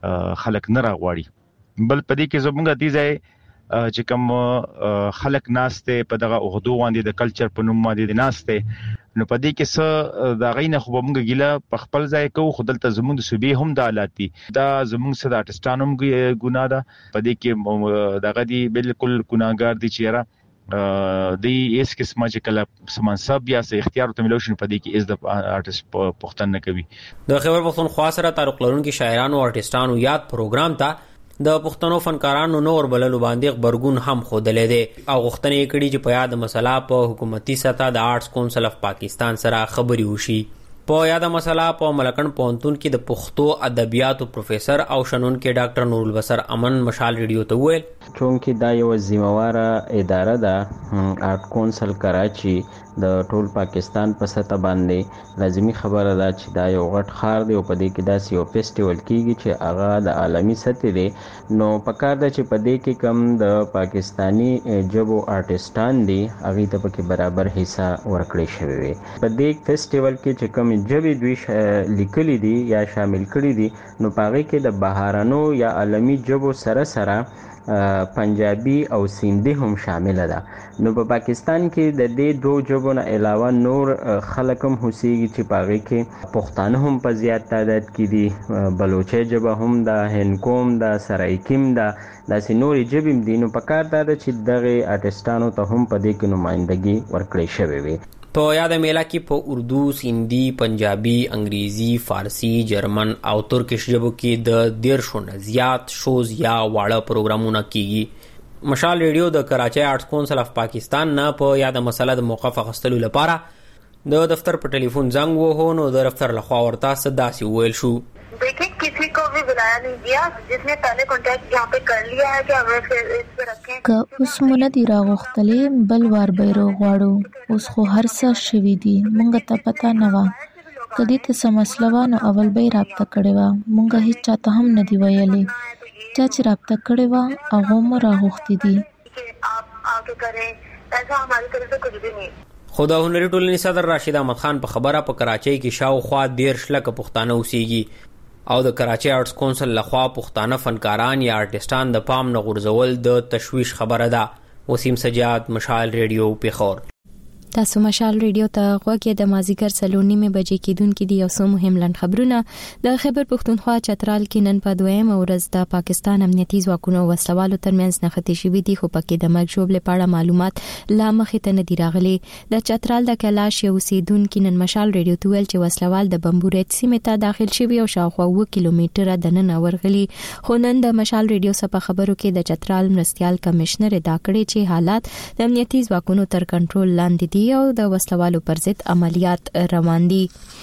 خلک نه راغواړي. بل پدې کې زموږ د ځای چې کوم خلک ناشته په دغه اوغدو باندې د کلچر په نوم باندې ناشته نو پدې کې څه دا غینه خو موږ ګیله په خپل ځای کو خدلته زموږ د صوبې هم د حالات دي دا زموږ سره آرټستانو ګناه ده. پدې کې دغه دي بالکل ګناګار دي چې را د ایس قسمه چې کله سمانصب یا سه اختیار ته ملوشن پدې کې از د آرټست پښتون نه کوي. د خیبر پښتونخوا سره تعلق لرونکي شاعرانو او آرټستانو یاد پروګرام ته د پښتنو فنکارانو نور بللو باندې خبرګون هم خودلې دي او غوښتنې کړي چې په یاد مسله په حکومتي سطح د آرټس کونسل اف پاکستان سره خبري وشي. په یاد مسله په ملکن پونتون کې د پښتو ادبیاتو پروفیسور او شنون کې ډاکټر نور البصر امن مشال ریډیو ته ویل چونکې دا یو ذمہواره اداره ده آرټ کونسل کراچي د ټول پاکستان په سطح باندې لازمی خبره ده چې دا یو غټ خار دی او په دې کې داسې یو فیسټیوال کیږي چې هغه د عالمي سطح دی. نو پکار ده چې په دې کې کم د پاکستانی جبو آرټستان دي هغه ته پکې برابر حصہ ورکړی شوی وي. په دې فیسټیوال کې چې کم جبې دوی لیکلي دي یا شامل کړي دي نو پاره کې د بهارانو یا عالمي جبو سره پنجابي او سیندي هم شامل ده. نو په پاکستان کې د دې دوه جبو نه علاوه نور خلک هم هوسیږي چې پاره کې پښتانه هم په زیات تعداد کې دي، بلوچي جبه هم ده، هندکوم ده، سرایکیم ده، داسې نورې جبې دي. نو په کار ده چې دغه آرټستانو ته هم په دې کې نمائندګي ورکړی شوی وي. په یاد میله کې په اردو، سیندي، پنجابي، انګریزي، فارسی، جرمن او ترکیش ژبو کې د 150 نه زیات شوز یا واړه پروګرامونه کیږي. مشال ریډیو د کراچۍ آرټس کونسل اف پاکستان نه په یاد مسله د موقف اخیستلو لپاره د دفتر په ټلیفون زنګ وهو نو د دفتر لخوا ورته داسې ویل شو देखिए किसी को भी बुलाया नहीं गया जिसने पहले कांटेक्ट यहाँ पे कर लिया है कि हमें फिर इस पे रखें که اوس مونږ دی راغختلې بل وار به غواړو اوس خو هر څه شوي دي مونږ ته پتا نه و کدی ته سم مسله و نو اول به رابطه کړې و مونږ هیڅ چاته هم نه دی ویلې چا چې رابطه کړې و هغه مو راغختې دي आप आगे करें ऐसा हमारी तरफ से कुछ भी नहीं. خو د هنري ټولنې صدر راشد احمد خان په خبره په کراچۍ کې شاوخوا 13 لکه پښتانه اوسېږي او د کراچۍ آرټس کونسل لخوا پښتانه فنکاران یا آرټستان د پام نه غورځول د تشویش خبره ده. وسیم سجاد، مشال ریډیو، پیښور. تاسو مشال ریډیو ته غوږی د مازیګر 3:30 بجې کېدونکې دی یو څو مهم لند خبرونه د خیبر پښتونخوا چترال کې نن په دویم ورځ د پاکستان امنیتي ځواکونو وسلوالو ترمنځ نښتې شوې دي خو پکې د مرګ ژوبل لپاره معلومات لا مخې ته نه دی راغلي د چترال د کلاش یو اوسیدونکو نن مشال ریډیو ته ویل چې وسلوال د بمبورت سیمه ته داخل شوی او شاوخوا 2 کیلومتره د نن ورغلي خو نن د مشال ریډیو سره خبرو کې د چترال مرستيال کمشنر ادا کړی چې حالات د امنیتي ځواکونو تر کنټرول لاندې دي او د وسلوالو پر ضد عملیات روان دي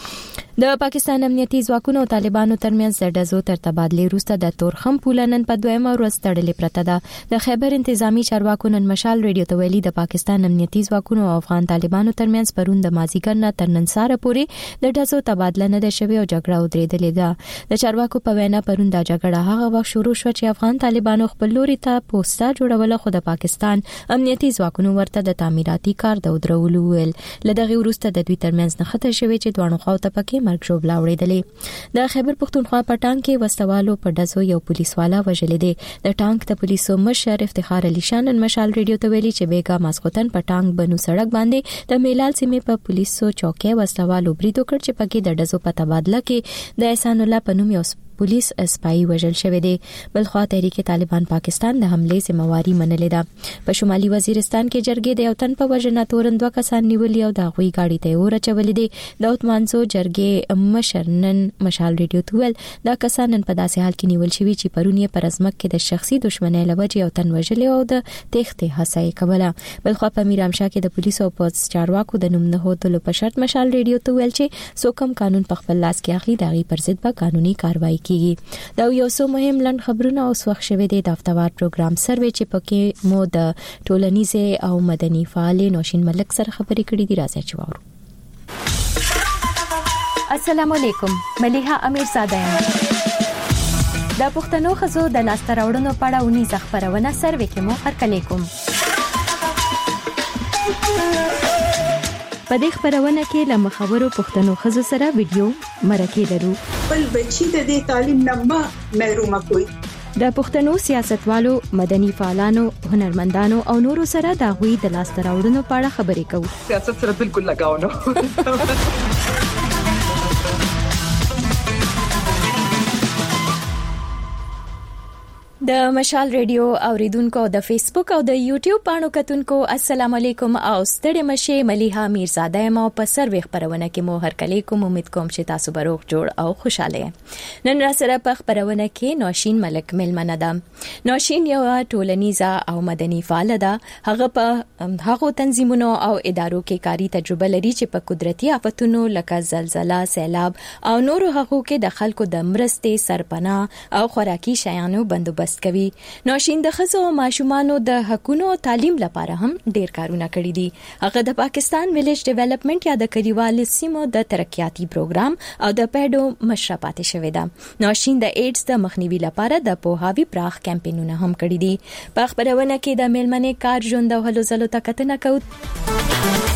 د پاکستان امنیتي ځواکونو او طالبانو ترمنځ د ډزو تر تبادله وروسته د تورخم پولنن په دویمه ورځ تړلې پرته ده د خیبر انتظامی چارواکو نن مشال ریډیو ته ویلي د پاکستان امنیتي ځواکونو او افغان طالبانو ترمنځ پرون د مازیګر نه تر نن ساره پورې د ډزو تبادله نه ده شوې او جګړه ودرېدلې ده د چارواکو په وینا پرون د جګړه هغه وخت شروع شو چې افغان طالبانو خپل لوري ته پوسټه جوړوله خو د پاکستان امنیتي ځواکونو ورته د تعمیراتي کار د ودرولو ویل لدغه وروسته د دوی ترمنځ نښته شوې چې دوه خواو ته پکې مرګ ژوبل اوریدلې د خیبر پښتونخوا په ټانک کې وسوالو په ډزو یو پولیس والا وژل دي د ټانک د پولیسو مشر افتخار علي شان مشال ریډیو ته ویلي چې بیګا ماسخوتن په ټانک بنو سړک باندې د میلال سیمې په پولیسو چوکۍ وسوالو بریدو کړ چې پکې د ډزو په تبادله کې د احسان الله په نوم یو پولیس اسپای وژل شوی دی بلخوا تحریک طالبان پاکستان د حمله ذمہواری منلې ده په شمالي وزیرستان کې جرګې د یو تن په وژنه تورن 2 کسان نیولې او د غوي گاډي ته ورچولې دي داوت مانسو جرګې مشرنن مشال ریډیو تویل دا کسان په داسې حال کې نیول شوی چې پرونی پر ازمک کې د شخصي دښمنۍ لوجه یو تن وژل او د تخته هڅه کوله بلخوا په میرامشاه کې د پولیسو او پولیس چارواکو د نوم نه هوتلو په شرط مشال ریډیو تویل چې سوکم قانون په خپل لاس کې اخلي داغي پر ضد به قانوني کاروایی کیږي دا یو څو مهم لند خبرونه اوس وخت شوه د هفتوار پروګرام سروې چې پکې مو د ټولنیزه او مدني فعال نوشین ملک سره خبرې کړې دي راځي چې وورو السلام علیکم ملیحه امیرزاده یم د پښتنو خزو د لاسته راوړنو په اړه ونی خبرونه سروې کې مو هرکلی کوم په دې خبرونه کې له مخاورو پښتنو خزو سره ویډیو مرکه لرو بل بچی د دې تعلیم نه محروم کوي د پښتنو سیاستوالو مدني فعالانو هنرمندانو او نورو سره د غوي د لاسته راوړنو په اړه خبرې کوو سیاست سره بالکل لگاو نه د مشال ریډیو اوریدونکو د فیسبوک او د یوټیوب پاڼو کتونکو السلام علیکم او ستړي مشه ملیحه میرزاده ما په سروي خبرونه کې مو هرکلی کوم امید کوم چې تاسو به روغ جوړ او خوشاله نن را سره په خبرونه کې نوشین ملک ملمنه ده نوشین یو ټولنیزه او مدني فعال ده هغه په هغه تنظیمونو او ادارو کې کاری تجربه لري چې په قدرتي آفتونو لکه زلزلہ سیلاب او نورو هغو کې د خلکو د مرستې سرپناه او خوراکي شیانو بندوبست کوي نوشین د خزو او ماشومانو د حقونو او تعلیم لپاره هم ډیر کارونه کړی دي هغه د پاکستان ویلیج ډیولپمنٹ یا د کلیوال سیمو د ترقیاتي پروګرام او د پیډو مشرفات شوی ده نوشین د ایډز د مخنیوي لپاره د پوهاوی پراخ کمپاینونه هم کړی دي په خبرونه کې د میلمنې کار ژوند او هلو ځلو ته کتنه کوو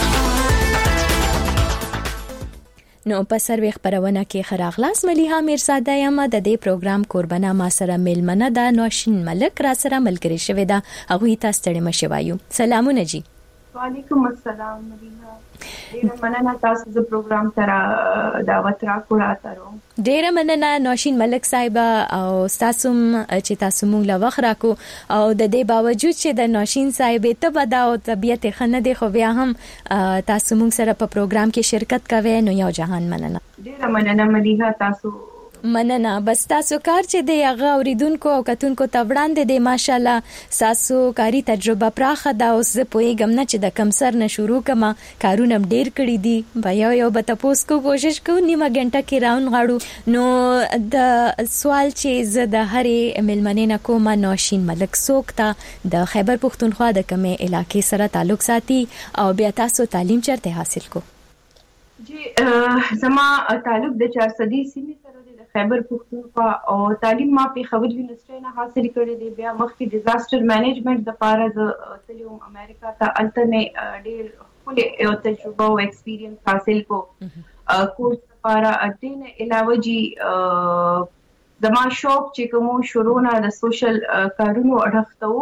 نو په سروي خبرونه کې خراغلاس ملیحه میرزاده یم د دې پروګرام قربانه ما سره میلمنه د نوشین ملک را سره ملګری شوی دا هغه تاسو ته مشوایو سلامونه جی وعلیکم السلام ملیحه ډیره مننه تاسو د پروګرام سره دعوت راکړه ډیره مننه نوشین ملک صاحب او تاسو چې تاسو موږ لا وخت راکو او د دې باوجود چې د نوشین صاحب ته بدا او طبيعت خنه دي خو بیا هم تاسو موږ سره په پروګرام کې شرکت کوي نو یو جهان مننه ډیره مننه ملیحه تاسو مننه بس تاسو کار چې دی هغه اوریدونکو او کتونکو ته وړاندې دی ماشاالله تاسو کاری تجربه پراخه دا اوس زه پوهیږم نه چې د کم سر نه شروع کما کارونه ډیر کړی دي بیا یو به تاسو کو کوشش کوو نیمه غنټه کې راون غاړو نو د سوال چې زه د هرې ملمنې نه کوم نوشین ملک سوکتا د خیبر پښتونخوا د کومه علاقې سره تعلق ساتي او بیا تاسو تعلیم چرته حاصل کو جی زما تعلق د 400 سیمې خیبر پښتونخوا او تعلیم ما په خبر یونیورسيټي نه حاصل کړی دی بیا مخکې ډیزاستر مینجمنت د پاره د تلوم امریکا ته الټنه ډیر خپل یو تجربه او ایکسپیرینس حاصل کو کورس لپاره اټینه علاوه جی زما شوق چې کوم شروع نه د سوشل کارونو اړخته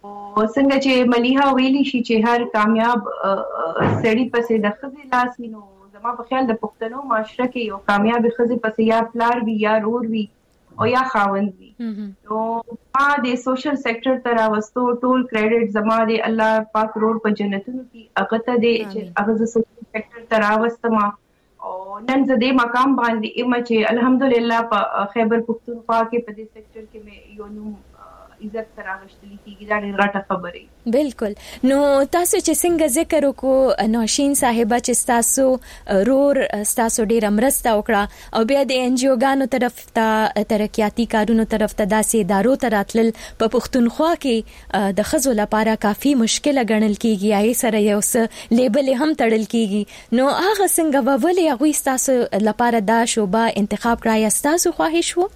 څنګه چې ملیحه ویلي شي چې هر کامیاب سړی پسې د ښځې لاس وي، نو زما په خیال د پښتنو معاشره کې یو کامیاب ښځې پسې یا پلار وي یا رور وي او یا خاوند وي. نو ما د سوشل سېکټر ته راوستو ټول کریډټ زما د الله پاک رور په جنتونو کې هغه ته دی چې هغه د سوشل سېکټر ته راوستم او نن زه دې مقام باندې یم چې الحمدلله په خیبر پختونخوا کې په دې سېکټر کې مې یو نوم عزت سره غشتلی کیږي. دا ډېر غټه خبره. بالکل. نو تاسو چې څنګه ذکر وکړو نوشین صاحبہ چې تاسو رور تاسو ډېر مرسته وکړه او بیا د ان جی او ګانو طرف ته ترقیاتي کارونو طرف ته داسې ادارو ته راتلل په پښتونخوا کې د ښځو لپاره کافي مشکله ګڼل کیږي، هغه سره یو څه لیبل هم تړل کیږي. نو هغه څنګه وولې هغه تاسو لپاره دا شوبه انتخاب کړای تاسو خواهش وو؟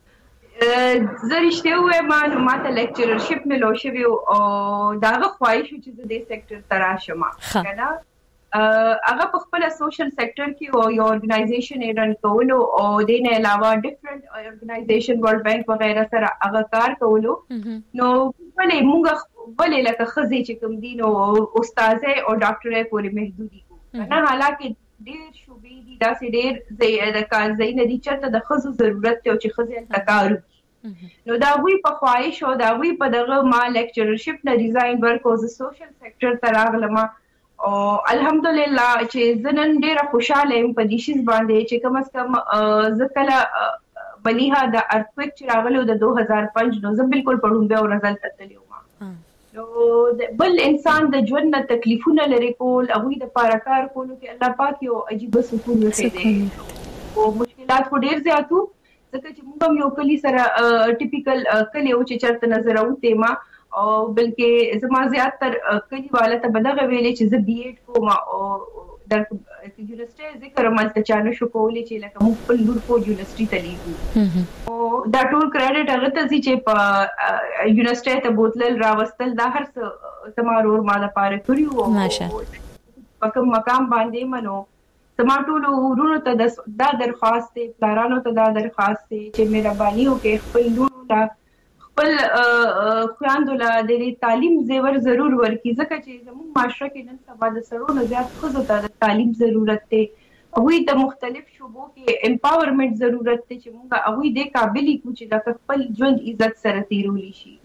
زه رښتیا وایم نو ماته لیکچررشپ ملو شوی او داغه خواهش چې د دې سېکټر ته راشم کنه. هغه په خپل سوشل سېکټر کې یو ارګنایزیشن رن کولو او د نه علاوه ډیفرنٹ ارګنایزیشن ورلد بانک وغیرہ سره هغه کار کولو. نو ولې موږ ولې لکه خزي چې کوم دین او استاذه او ډاکټره پورې محدودي کو نه، حالکه ډېر شوبې دي داسې ډېر د کار ځای نه دي چې د خزو ضرورت ته چې خزي تکارو. نو دا وی په خواهش او دا وی په دغه ما لیکچررشپ نه ډیزاین ورک او سوشل سېکټر ته راغلم او الحمدلله چې زنن ډېر خوشاله یم په دې شیز باندې چې کم از کم زکله ملیحه د ارتکویک چې راغلو د 2005 نو زه بالکل پړم به او رزلټ تللی وم. نو بل انسان د ژوند نه تکلیفونه لري کول هغه د پاراکار کولو کې الله پاک یو عجیب سکون ورکړي او مشکلات خو ډېر زیاتو ځکه چې موږ هم یو کلی سره ټیپیکل کلی او چې چرته نظر اوته ما او بلکې زما زیات تر کلی والا ته بدغه ویلې چې زه بي ایډ کوم او د یونیورسيټي ذکر مالته چانه شو کولې چې لکه موږ په لور په یونیورسيټي ته لیږو او دا ټول کریډټ هغه ته چې په یونیورسيټي ته بوتل راوستل دا هر څه تمارور ما د پاره کړیو ماشاءالله په کوم مقام باندې منو ټولو ورونو ته دا درخواست دی، پلارانو ته دا درخواست دی چې مهرباني وکړي خپل لورو ته خپل خویندو له د تعلیم زیور ضرور ورکړي ځکه چې زموږ معاشره کې نن سبا د سړو نه زیات ښځو ته د تعلیم ضرورت دی. هغوی ته مختلف شوبو کې امپاورمنټ ضرورت دی چې موږ هغوی د قابلی کو چې د خپل ژوند عزت سره تیرولی شي.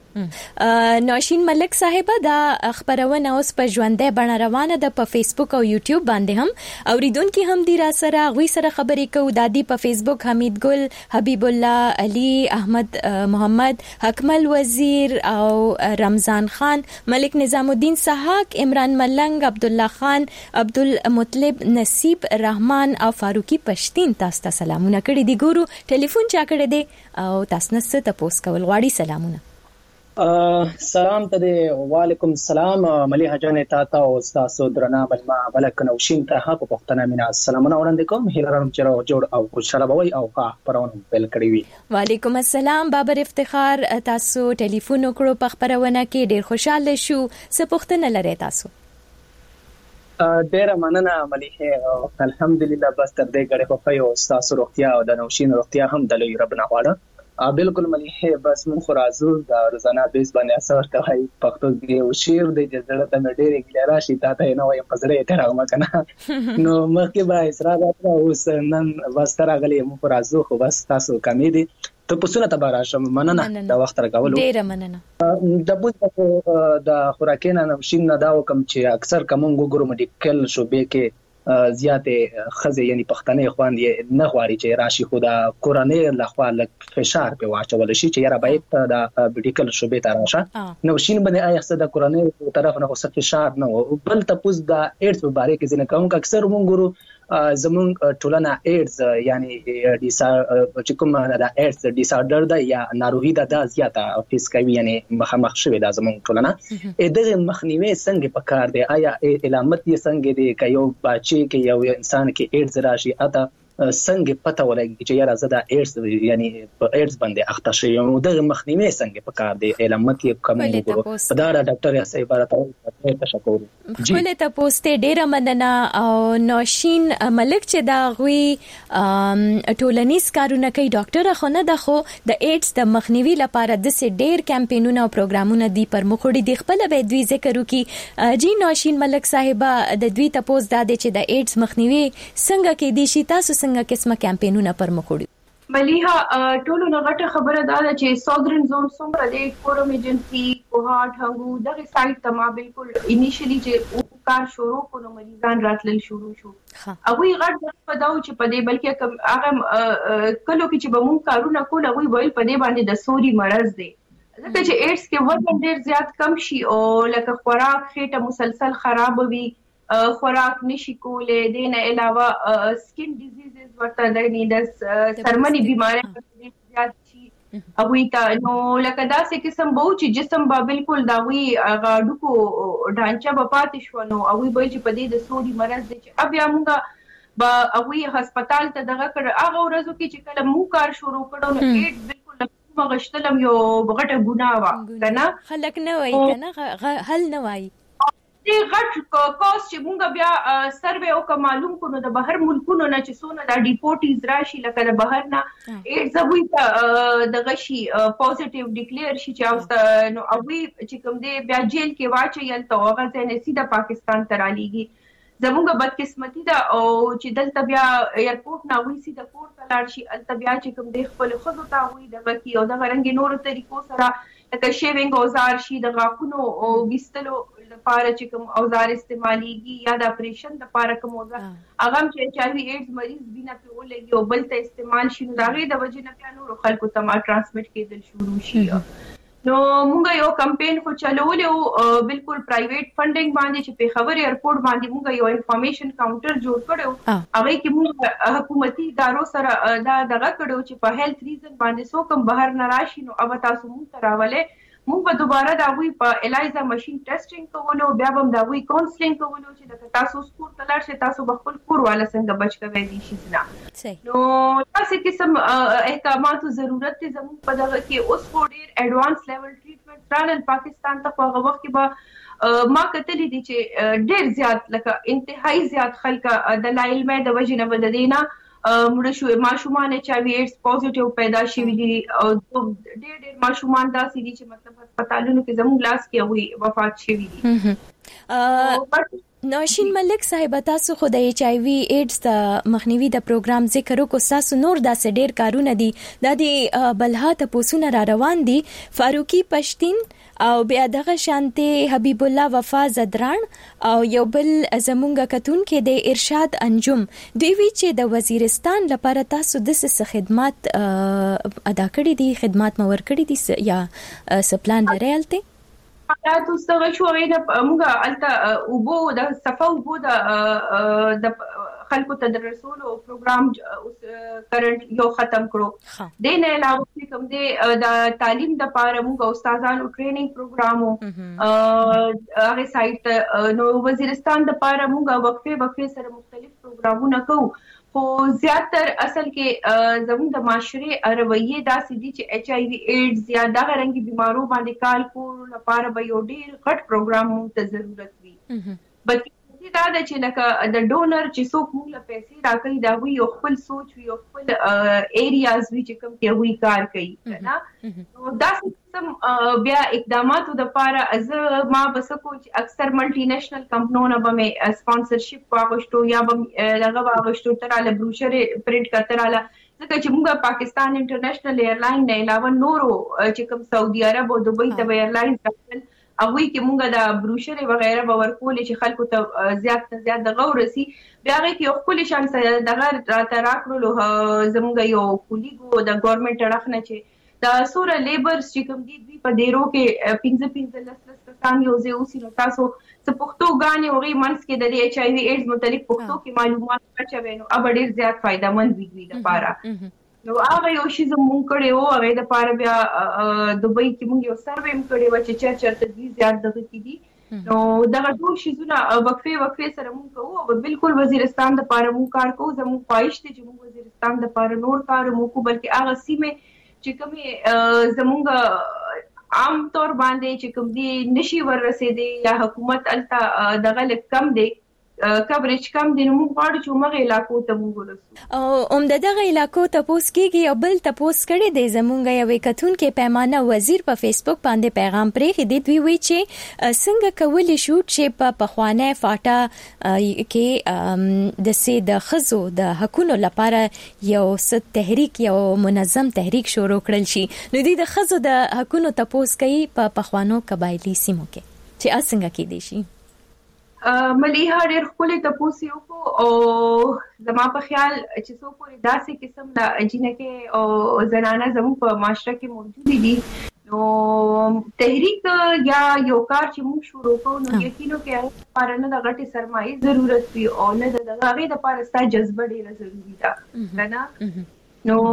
نوشین ملک صاحبہ دا خبرونه اوس په ژوندې بڼه روانه ده په فیسبوک او یوټیوب باندې هم اوریدونکو هم دی را سره غوي سره خبرې کوي. دادی په فیسبوک حمید ګل، حبیب الله، علي احمد، محمد حکمل وزیر او رمضان خان، ملک نظام الدین سحاق، عمران ملنګ، عبد الله خان، عبد المطلب، نصیب رحمان او فاروقی پښتين تاسو ته سلامونه کړي دي. ګورو ټلیفون چا کړی دی او تاسو نه څه تاسو کول غواړي. سلامونه. سلام ته دی. وعلیکم السلام ملیحه جان ته او تاسو درنه بلما بلک نوشین ته په پښتنه مینا سلامونه وړاندې کوم. هیلرم چې جوړ او خوشاله بوي او خبرونه بل کړی وي. وعلیکم السلام بابر افتخار. تاسو ټلیفون وکړو په خبرونه کې ډیر خوشاله شو. څه پوښتنه لرئ تاسو؟ ډیر مننه ملیحه. الحمدلله بس تر دې غړې په یو تاسو روغتیا او د نوشین روغتیا هم د لوی رب نه غواړم. بالکل ملیحه بس مون خو راځو د روزانه بیس باندې اثر کوي پښتو کې او شعر د جزړه ته ډېر ګلرا شي تا نه وایم پزړې ته راغم کنه نو مخکې به اسرا راځه اوس نن واستر غلي مون راځو خو بس تاسو کمی دي ته پسونه تبارا شم. مننه د وخت راغولو. ډېر مننه. د بوت د خوراکینه نوشین نه دا وکم چې اکثر کوم ګورو میډیکل شوبې کې زیاتې خزه یعنی پښتنې خواندې نه غواړي چې راشي خو دا کورنۍ لخوا لږ فشار په واچول شي چې یاره باید د میډیکل شوبې ته راشه. نو شین باندې آیا څه د کورنۍ طرف نه خو فشار نه او بل تاسو د ایډز په اړه کې ځنه کوم اکثر مونږ ګورو زمونږ ټولنه ایډز یعنی چې کوم د ایډز ډیسارډر دا یا ناروغي دا زیاته فیس کوي یعنی مخ شوی دا زمونږ ټولنه دغه مخنیوي څنګه پکار دی؟ آیا علامت یې څنګه دی که یو بچی کې یو انسان کې ایډز راشي اته څنګه پته ولګي چې یاره زدا ایډز یعنی په ایډز باندې اخته شوی یم دغه مخنیوي څنګه پکار دی علامت یې کوم وګورو په دا ډاکټر صاحب راته تشکر جی له تاسو ته ډیره مننه او نوشین ملک چې دا غوي ټولنیز کارونه کوي ډاکټر خو نه د ایډز د مخنیوي لپاره د ډیر کمپاینونه او پروګرامونه دی پر مخوړي د خپل به دوی ذکر وکي جی نوشین ملک صاحب د دوی تاسو د چې د ایډز مخنیوي څنګه کې دي شي تاسو څنګه قسمه کمپاینونه پر مخوړي مليها ټولو نغټه خبره ده چې ساوثرن زون څومره د فورم ایجنسی کوهات هغه دغه سایت ته ما بالکل انیشلی چې کار شروع کونو مریضان راتلل شروع شو هغه غټ پداو چې پدې بلکې هغه کلو کې چې به مونږ کارونه کول هغه ویل پدې باندې د سوري مرز دی ځکه چې ایډز کې وزن ډیر زیات کم شي او لکه خوراک خېټه مسلسل خراب وي خوراک نشي کولای دینه علاوه سکین ډیزیزز ورته د سرمنی بیماری زیات شي هغه ته نو لکه داسې قسم بو چې جسم با بالکل داوی غاډو کو ډانچا په پاتې شو نو هغه به چې پدې د سوري مرز دي چې بیا موږ با هغه هسپتال ته دغه کړ هغه ورځو کې چې کله مو کار شروع کړو نو ایډ بالکل مغشتلم یو بغټه ګناه وا کنه خلک نه وای کنه حل نه وای د غټ کوس چې مونږ بیا سروې او که معلوم کونو د بهر ملکونو نه چې سونه د ډیپورټیز راشي لکه د بهر نه ایډز وي د غشي پوزټیو ډیکلیئر شي چې نو اوی چې کوم دی بیا جیل کې واچي ته هغه ځنه سیده پاکستان ته رالېږي زموږ بدقسمتي ده او چې دلته بیا ایرپورټ نه وي سیده کور ته لاړ شي الته بیا چې کوم دی خپل خزو ته وي دغه کې او دغه رنګ نور طریقو سره لکه شیوینګ اوزار شي د غاښونو او وستلو لپاره چې کوم اوزار استعماليږي یا د اپریشن لپاره کوم اوزار هغه چې ایچ آی وی ایډز مریض بنا په ولګي او بل ته استعمال شي نو دغه د وجې نه بیا نور خلکو ته ما ترانسمیټ کېدل شروع شي نو موږ یو کمپاین خو چلولې او بالکل پرایویټ فندینګ باندې چې په خبر ایرپورټ باندې موږ یو انفارمیشن کاونټر جوړ کړو هغه کې موږ حکومتي ادارو سره دا دغه کړو چې په هیلث ریزن باندې سو کوم بهر نه راشي نو او تاسو موږ تراوله موږ به دوباره دا وی په الایزا ماشين ټیسټینګ کولو بیا به دا وی کاونسلینګ کولو چې د تاسو سکور تلل شي تاسو خپل کور والا څنګه بچ کوي دي شي نه نو تاسو قسم احکاماتو ضرورت ته زموږ په دغه کې اوس ډیر ایڈوانس لیول ټریټمنټ رانل پاکستان ته په هغه وخت کې به ما کتلې دي چې ډیر زیات لکه انتهایی زیات خلک د لایل مې د وجې نه بددينا مړ شو ماشومان چې ایډز پوزټیو پیدا شوی دي او ډېر ماشومان داسې دي چې مطلب هسپتالونو کې زموږ لاس کې وي وفات شوی دي نوشین ملک صاحب تاسو خو د ایچ آی وی ایډز د مخنیوي د پروګرام ذکر وکړو تاسو نور داسې ډېر کارونه دي د بلها ته پوسونه را روان دي فاروقي پښتين او بیا دغه شانته حبیب الله وفا زدران او یو بل زمونږ کتون کې د ارشاد انجم دوی وی چې د وزیرستان لپاره تاسو د څه خدمات ادا کړی دي خدمات مور کړی دي یا سپلان لريالته تاسو څنګه شو وینه موږ الته وبو د صفه وبو د خلکو ته د رسول او پروګرام کرنٹ یو ختم کړو د نه علاوه کوم د تعلیم د پاره موږ استادانو ټریننګ پروګرامو هغه سایت نو وزیرستان د پاره موږ وقفه سره مختلف پروګرامونه کوو خو زیاتر اصل کې زموږ د معاشري رویه داسې دي چې ایچ آی وی ایډز یا دغه رنګي بیمارو باندې کال کول لپاره به یو ډیر غټ پروګرام مونږ ته ضرورت وي بلکې دا د چې لکه د ډونر چې څوک موږ له پیسې راکړي دا وي یو خپل سوچ وي یو خپل ایریاز وي چې کوم کې وي کار کوي نه نو دا سم بیا اقداماتو د لپاره از ما بسکو چې اکثر ملټي نېشنل کمپنیونو به سپانسرشپ واغشتو یا به دغه واغشتو تراله بروشر پرینټ کتراله ځکه چې موږ پاکستان انټرنیشنل ایرلاین نه علاوه نورو چې کوم سعودي عرب او دوبۍ ته ایرلاین راځل هغه کې مونږ د بروشر وغیرہ باور کولې چې خلکو ته زیات د غورسي بیا کې یو خپل شان سره دغه راته راکړلو زموږ یو کولیګو د ګورنمنت راخنه چې دا سوره لیبرز چې کوم دي په ډیرو کې 15 کسان یو ځای اوسې نو تاسو څه پښتو غانې وغي منس کې د ایچ آی وی ایډز متعلق پښتو کې معلومات راچوي نو اب ډیر زیات فائدہ مند وي د پاره نو هغه یو شی زموږ کړي وو هغه د پاره بیا دوبۍ کې موږ یو سروې کړی و چې چرته دي زیات دغه کې دي نو دغه ټول شیزونه وقفه سره مونږ کوو او بالکل وزیرستان د پاره مونږ کار کوو. زموږ خواهش دی چې مونږ وزیرستان د پاره نور کار وکړو، بلکې هغه سیمه چې کومه زموږ عام طور باندې چې کوم دی نشي ورسېدي یا حکومت الته دغه کم دی کوریج کم دی، نو موږ غواړو چې موږ علاقو ته موږ ورسو. د دغه علاقو تپوس کېږي او بل تپوس کړي دی زمونږ یو کتونکو پیمانه وزیر په فیسبوک باندې پیغام پرې دی، دوی وی چې څنګه کولی شو چې په پخوانه فاټا کې د سې د خزو د حقونو لپاره یو ست تحریک یو منظم تحریک شروع کړل شي. نو دوی د خزو د حقونو تپوس کوي په پخوانو قبایلی سیمو کې چې څنګه کېدی شي. ملیحه ډېر ښکلی تپوس یې وکړو او زما په خیال چې څو پورې داسې قسم د جینکې او زنانه زموږ په معاشره کې موجودې دي، نو تحریک یا یو کار چې موږ شروع کوو نو یقینو کې هغې لپاره نه د غټې سرمایې ضرورت وي او نه د هغې دپاره ستا جذبه ډېره ضروري ده که نه. نو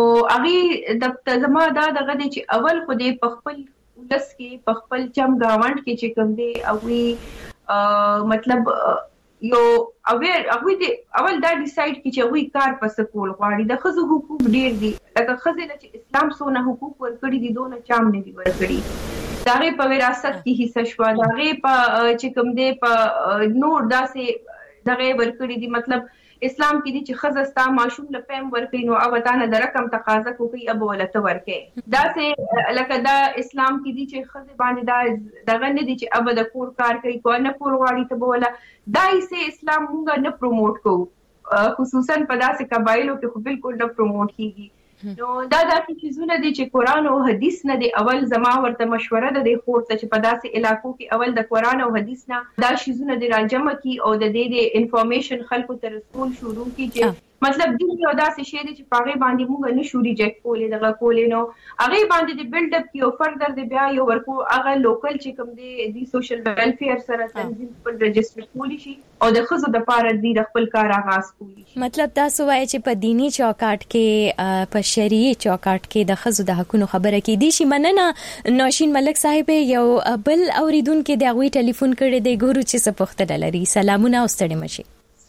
هغې زما دا دغه دی چې اول خو دې په خپل ولس کې په خپل چم ګاونډ کې چې کوم دی هغوی مطلب یو اویر هغوی دی اول دا ډیسایډ کړي چې هغوی کار پسې کول غواړي. د ښځو حقوق ډېر دي، لکه ښځې له چې اسلام څونه حقوق ورکړي دي دونه چا هم نه دي ورکړي. د هغې په وراثت کې حصه شوه، د هغې په چې کوم دی په نور داسې دغه ورکړي دي. مطلب اسلام کې دي چې ښځه ستا ماشوم له پیم ورکړي نو او تا نه د رقم تقاضا کوي اب ولته ورکړي. داسې لکه دا اسلام کې دي چې ښځې باندې دا دغه نه دي چې اب د کور کار کوي کو نه کور غواړي ته به ولا دا یې اسلام موږ نه پروموټ کوو، خصوصا په داسې قبایلو کې خو بالکل نه پروموټ کیږي. نو دا داسې چیزونه دي چې قرآن او حدیث نه دی. اول زما ورته مشوره ده د خور ته چې په داسې علاقو کې اول د قرآن او حدیث نه دا چیزونه د راجمع کی او د دې انفارمیشن خلکو ته رسول شروع کی چې مطلب دین یو داسې شی دی چې په هغې باندې موږ نه شو ریجیکټ کولی دغه کولی نو هغې باندې د بلډ اپ کې او فردر د بیا یو ورکو هغه لوکل چې کوم دی د سوشل ویلفیر سره تنظیم خپل رجسټر کولی شي او د ښځو دپاره دوی د خپل کار آغاز کولی شي. مطلب تاسو وایئ چې په دیني چوکاټ کې په شرعي چوکاټ کې د ښځو د حقونو خبره کېدی شي. مننه نوشین ملک صاحب. یو بل اوریدونکي د هغوی ټلیفون کړی دی، ګورو چې څه پوښتنه لري. سلامونه او ستړي مه شئ.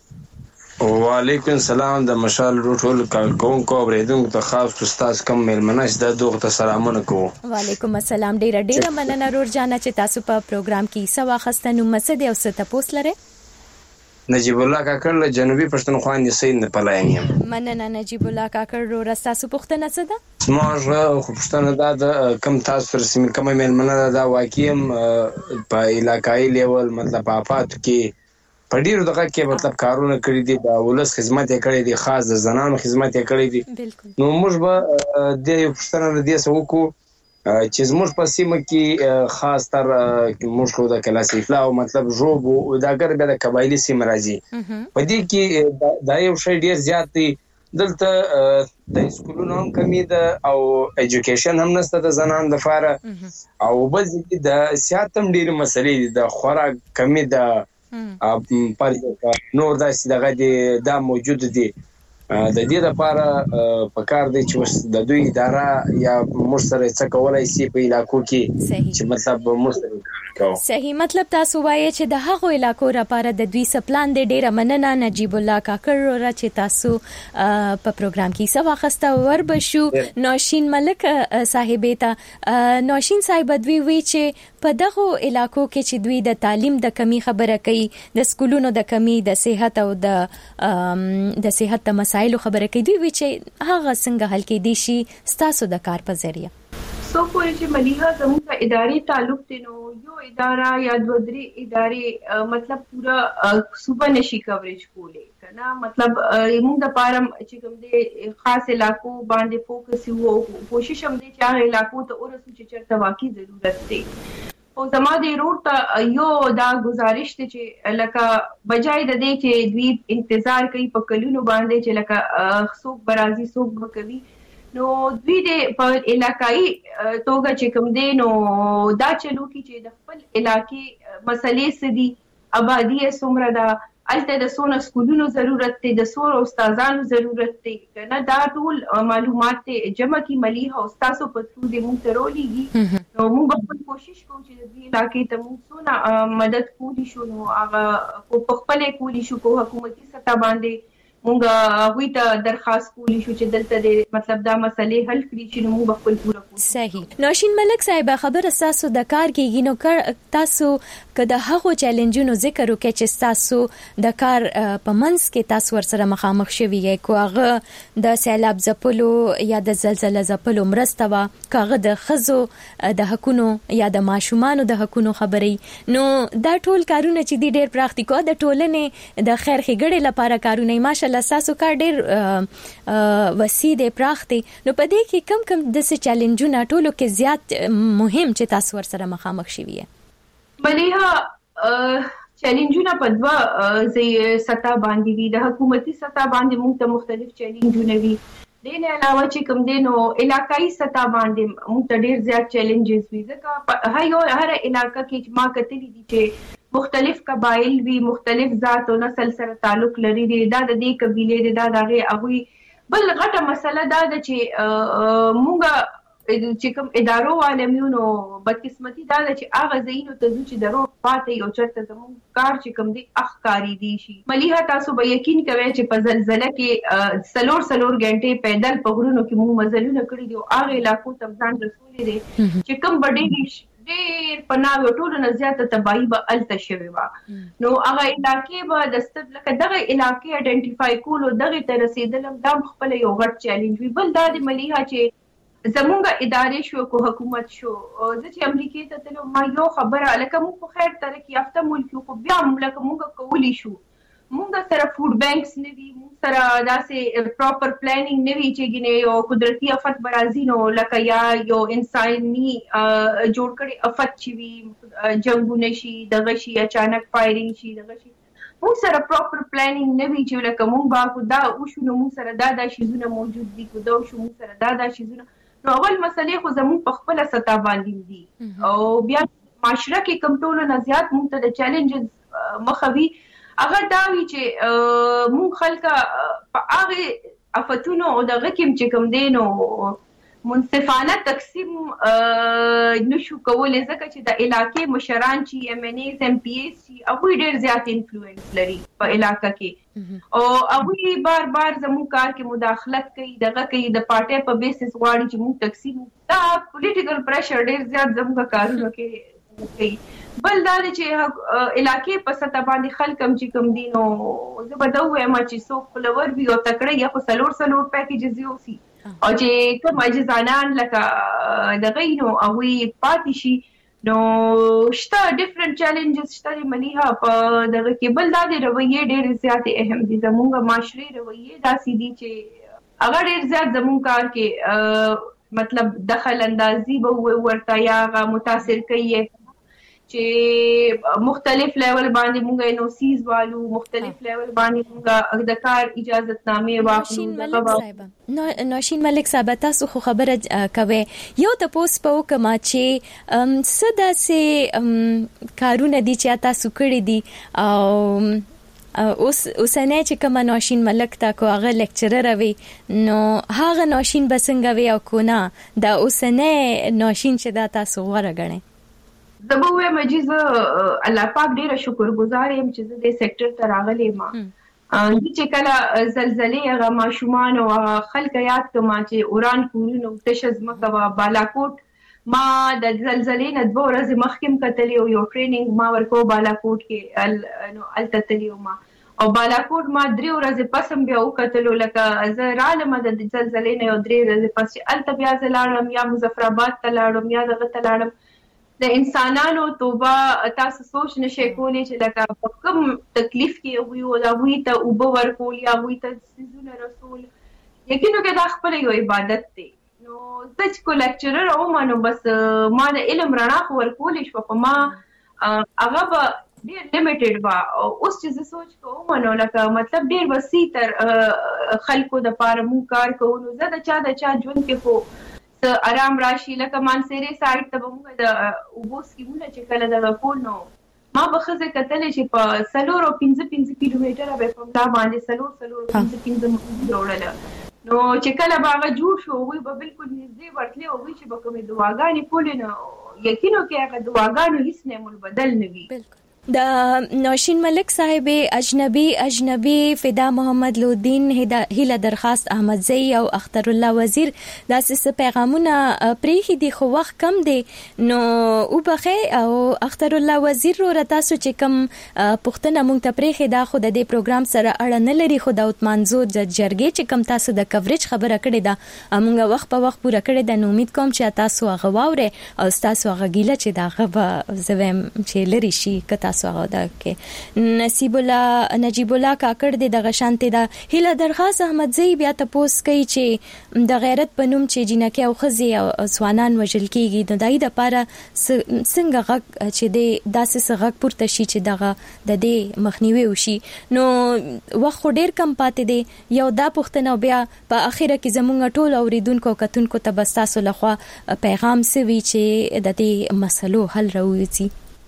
وعلیکم السلام. د مشال ټول کارکونکو او اوریدونکو ته خاص استاد کم میلمنه چې د دوغ ته سلامونه کوو. وعلیکم السلام. ډیره مننه رور جانا چې تاسو په پروګرام کې څه واخسته. نو مسد او څه تاسو لري؟ نجیب الله کاکړ له جنوبي پښتونخوا نسین نه پلایم یم. مننه نجیب الله کاکړ. رو تاسو پوښتنه څه ده؟ زموږ خو پوښتنه دا د کم تاسو رسمي کومه میلمنه دا واقعیم په علاقایي لیول مطلب آفات کې په ډیرو دغه کې مطلب کارونه کړی دي، د ولس خدمت یې کړی دی، خاص د زنانو خدمت یې کړی دی. نو موږ به د یو پوښتنه د دې څه وکړو چې زموږ په سیمه کې خاص تر موږ خو د کلاسیفلا او مطلب ژوب او د اگر به د قبایلی سیمه راځي په دې کې دا یو شی ډیر زیات دی. دلته د سکولونو هم کمی ده او ایجوکیشن هم نشته د زنانو لپاره او بل ځکه د سیاحت هم ډیر مسلې دي، د خوراک کمی ده پر نور داسې دغه دی دا موجود دي. د دې لپاره پکار دی چې د دوی اداره یا موږ سره څه کولای شي په علاقو کې چې مطلب موږ سره صحیح. مطلب تاسو وایي چې د هغو علاقو لپاره د دوی سپلان دی. ډیره مننه نجیب الله کاکړ را چې تاسو په پروګرام کې څه واخسته. وربشو نوشین ملک صاحبې ته. نوشین صاحب دوی وی چې په دغه علاقو کې چې دوی د تعلیم د کمی خبره کوي، د سکولونو د کمی، د صحت او د صحت د مسایلو خبره کوي، دوی وی چې هغه څنګه حل کېدی شي ستاسو د کار په ذریعہ؟ سو پورې چې ملیحه زموږ د ادارې تعلق دی نو یو اداره یا دوه درې ادارې مطلب پورا صوبه نشي کوریج کولی کنه. مطلب موږ د پاره چې کوم دی خاص علاقو باندې فوکس وو، کوشش هم دی چې هغه علاقو ته ورسو چې چرته واقعي ضرورت دی. او زما د رور ته یو دا گزارش دی چې لکه بجای د دې چې دوی انتظار کوي په کلونو باندې چې لکه څوک برازي څوک بکوي، نو دوی د په علاقایي توګه چې کوم دی نو دا چلو کی چې د خپل علاقې مسلې څه دي، آبادی څومره ده، الته د سونه سکولونو ضرورت دی، د سونه استادانو ضرورت دی، کنه دا ټول معلومات ته جمع کی مليها استادو په تر دې مونږ ته رولېږي. نو موږ خپل کوشش کوو چې د دې علاقې ته موږ سونه مدد کولی شو، نو هغه په خپل کولی شو په حکومتي سطح باندې مونږ هغوی ته درخواست کولی شو چې دلته د مطلب دا مسلې حل کړي چې موږ خپل پوره کوو. صحیح. نوشین ملک صاحب خبر تاسو د کار کېږي، نو تاسو که د هغو چیلنجونو ذکر وکړئ چې تاسو د کار په منځ کې تاسو ورسره مخامخ شوي یې، کو هغه د سیلاب ځپلو یا د زلزله ځپلو مرسته وه، که هغه د ښځو د حقونو یا د ماشومانو د حقونو خبرې، نو دا ټول کارونه چې دي ډېر پراختیکو د ټولنې د خیر ښېګړې لپاره کارونه ماشاءالله تاسو کار ډېر وسیع دی، پراخ دی. نو په دې کې کم کم داسې چیلنجونه ټولو کې زیات مهم چې تاسو ورسره مخامخ شوي یې؟ مليها چیلنجونه په دوه سطح باندې دي. د حکومتي سطح باندې موږ ته مختلف چیلنجونه وي، دې نه علاوه چې کوم دی نو علاقائی سطح باندې موږ ته ډېر زیات چیلنجز وي، ځکه هر علاقه کې چې ما کتلی دي چې مختلف قبایل وي، مختلف ذات او نسل سره تعلق لري، دا د دې قبیلې دی، دا د هغې هغوی. بل غټه مسله دا ده چې موږ چې کوم ادارو عالمیو نو بدقسمتي دا ده چې هغه ځایونو ته ځو چې د روډ پاتې یو چېرته زموږ کار چې کوم دی ښکاري دی شي. مليها تاسو به یقین کوئ چې په زلزله کې 4 غنټې پیدل په غرونو کې موږ مزلونه کړي دي او هغه علاقو ته ځان رسولي دي چې کوم ډېر پناه او ټولو نه زیاته تباهي به هلته شوې وه. نو هغه علاقې به د لکه دغه علاقې آیډنټیفای کول او دغې ته رسېدل هم دا خپله یو غټ چیلنج وي. بل دا د مليها چې زمونږ ادارې شو کو حکومت شو، زه چې امریکې ته تلم ما یو خبره لکه موږ خو خیر ترقي یافته ملک یو، خو بیا هم لکه موږ کولی شو، موږ سره فوډ بینکس نه وي، موږ سره داسې پراپر پلانینګ نه وي چې ګینې یو قدرتي افت به راځي نو لکه یا یو انساني جوړ کړی افت چې وي، جنګونه شي، دغه شي، اچانک فایرینګ شي، دغه شي، موږ سره پراپر پلانینګ نه وي چې لکه موږ به دا وشو نو موږ سره دا شیزونه موجود دي، که دا وشو موږ سره دا شیزونه. نو اول مسلې خو زموږ په خپله سطح باندې دي او بیا معاشره کې کوم ټولو نه زیات موږ ته د چیلنجز مخه وي هغه دا وي چې موږ خلکه په هغې افتونو او دغه کې چې کوم دی نو منصفانه تقسیم نشو کولی، ځکه چې د علاقې مشران چې MNAs MPAs چې هغوی ډېر زیات انفلوئنس لري په علاقه کې او هغوی بار بار زموږ کار کې مداخلت کوي، دغه کوي، د پارټۍ په بیسس غواړي چې موږ تقسیم. دا پولیټیکل پریشر ډېر زیات زموږ کارونو کې کوي. بل دا دی چې علاقې په سطح باندې خلک هم چې کوم دي نو زه به دا ووایم چې څوک خپلور وي او تکړه یا خو 4 پیکیجز یوسي او چې کوم عاجزانان لکه دغه نو هغوی پاتې شي. نو شته ډیفرنٹ چیلنجز شته مليها په دغه کې. بل دا د رویې ډېرې زیاتې اهم دي، زموږ معاشري رویې داسې دي چې هغه ډېر زیات زموږ کار کې مطلب دخل اندازي به ورته یا هغه متاثر کوي چې مختلف لیول باندې مونږ NOCs والو، مختلف لیول باندې مونږ د کار اجازتنامې واخلو. نوشین ملک صاحب تاسو خو خبره کوي یو تاسو په کومه چې څه داسې کارونه دي چې تاسو کړی دي او اوسنۍ چې کومه نوشین ملک تا کو هغه لیکچرر وي نو هغه نوشین بسنګ وي او کو نه دا اوسنۍ نوشین چې دا تاسو غوړه غنئ؟ زه به ووایم چې الله پاک ډېره شکرګزار یم چې زه دې سیکټر ته راغلی یم. چې کله زلزلې هغه ماشومان او خلک یاد کړم چې اوران کورونه تشه ځمکه وه، بالاکوټ ما د زلزلې نه 2 ورځې مخکې هم کتلی او یو ټریننګ ما ورکو بالاکوټ کې نو هلته تللی وم او بالاکوټ ما 3 ورځې پس هم بیا وکتلو لکه زه رالم د زلزلې نه یو 3 ورځې پس چې هلته بیا زه لاړم یا مظفرآباد ته لاړم یا دغه ته لاړم. د انسانانو توبه تاسو سوچ نشئ کولی چې لکه په کوم تکلیف کې هغوی او هغوی ته اوبه ورکول یا هغوی ته څیزونه رسول، یقینو کې دا خپله یو عبادت دی. نو زه چې کو لیکچرر وم نو بس ما د علم رڼا خو ورکولی شوه خو ما هغه به ډېر لیمیټډ وه. اوس چې زه سوچ کوم نو لکه مطلب ډېر وسیع تر خلکو دپاره مونږ کار کوو نو زه د چا ژوند کې خو آرام راشي. لکه مانسیرې سایډ ته به موږ د اوبو سکیمونه چې کله دغه کول نو ما به خزه کتلې چې په 3.5 کیلومتره به په دا باندې 3.5 وړل نو چې کله باغ جوړ شو وي به بالکل نږدې ورتلې او وي چې به کومې دواګانې کولې نو یقینو کې هغه دواګانو هیڅ نه مول بدل نه وي. د نوشین ملک صاحب اجنبي فدا محمد لودین هیله درخواست احمدزئی او اختر الله وزیر داسې پیغامونه پریخي دي خو وخت کم دی نو او بخې او اختر الله وزیر رو تاسو چې کم پښتنه مونږ ته پریخي دا خو د دې پروګرام سره اړه نه لري خو د اوتمانزو د جرګې چې کم تاسو د کوریج خبره کړې ده مونږ وخت په وخت پوره کړې ده نو امید کوم چې تاسو هغه واوري او تاسو هغه ګیله چې دا غو زویم چې لري شي کته سوغدا کې نجیب الله کاکړ د غشانته د هیله درخواست احمدزئی بیا تاسو کوي چې د غیرت په نوم چې جنکه او خزي او سوانان وجل کیږي د دای د پاره څنګه غږ چې د داسې غږ پورته شي چې دغه د دې مخنیوي وشي نو وخت ډیر کم پاتې دی یو دا پښتنه بیا په اخیره کې زمونږ ټول اوریدونکو کتونکو ته بس تاسو لخوا پیغام سوي چې د دې مسلو حل راوځي.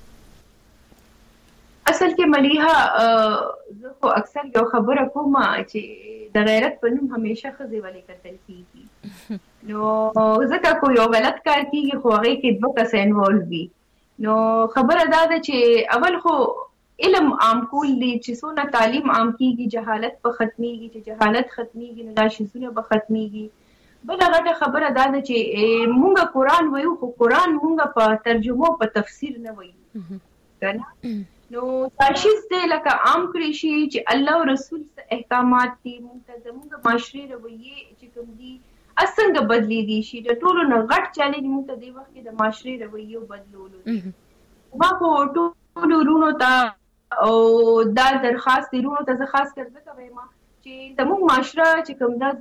اصل کې مليحه زه خو اکثر یو خبره کوم چې د غیرت په نوم همیشه خزي ولې کتل کیږي نو ځکه کو یو غلط کار کیږي خو هغه کې دوه کس انوالو وي نو خبره دا ده چې اول خو علم عام کول دي چې څونه تعلیم عام کیږي جهالت په ختميږي چې جهالت ختميږي نو دا شیزونه به ختميږي بل هغه خبره دا ده چې مونږه قران وایو خو قران مونږه په ترجمه په تفسیر نه وایو کنه نو تاسیس دې لکه عام کړی شي چې الله او رسول احکامات دي منتظمه معاشري رویه چې کوم دي اسنګ بدلی دي شي د ټولو نه غټ چیلنج مونږ ته دی وخت د معاشري رویه بدلولو ما په ټولو رونو ته او دا درخواست رونو ته خاص کر ځکه وایم چې زموږ معاشره چې کوم دا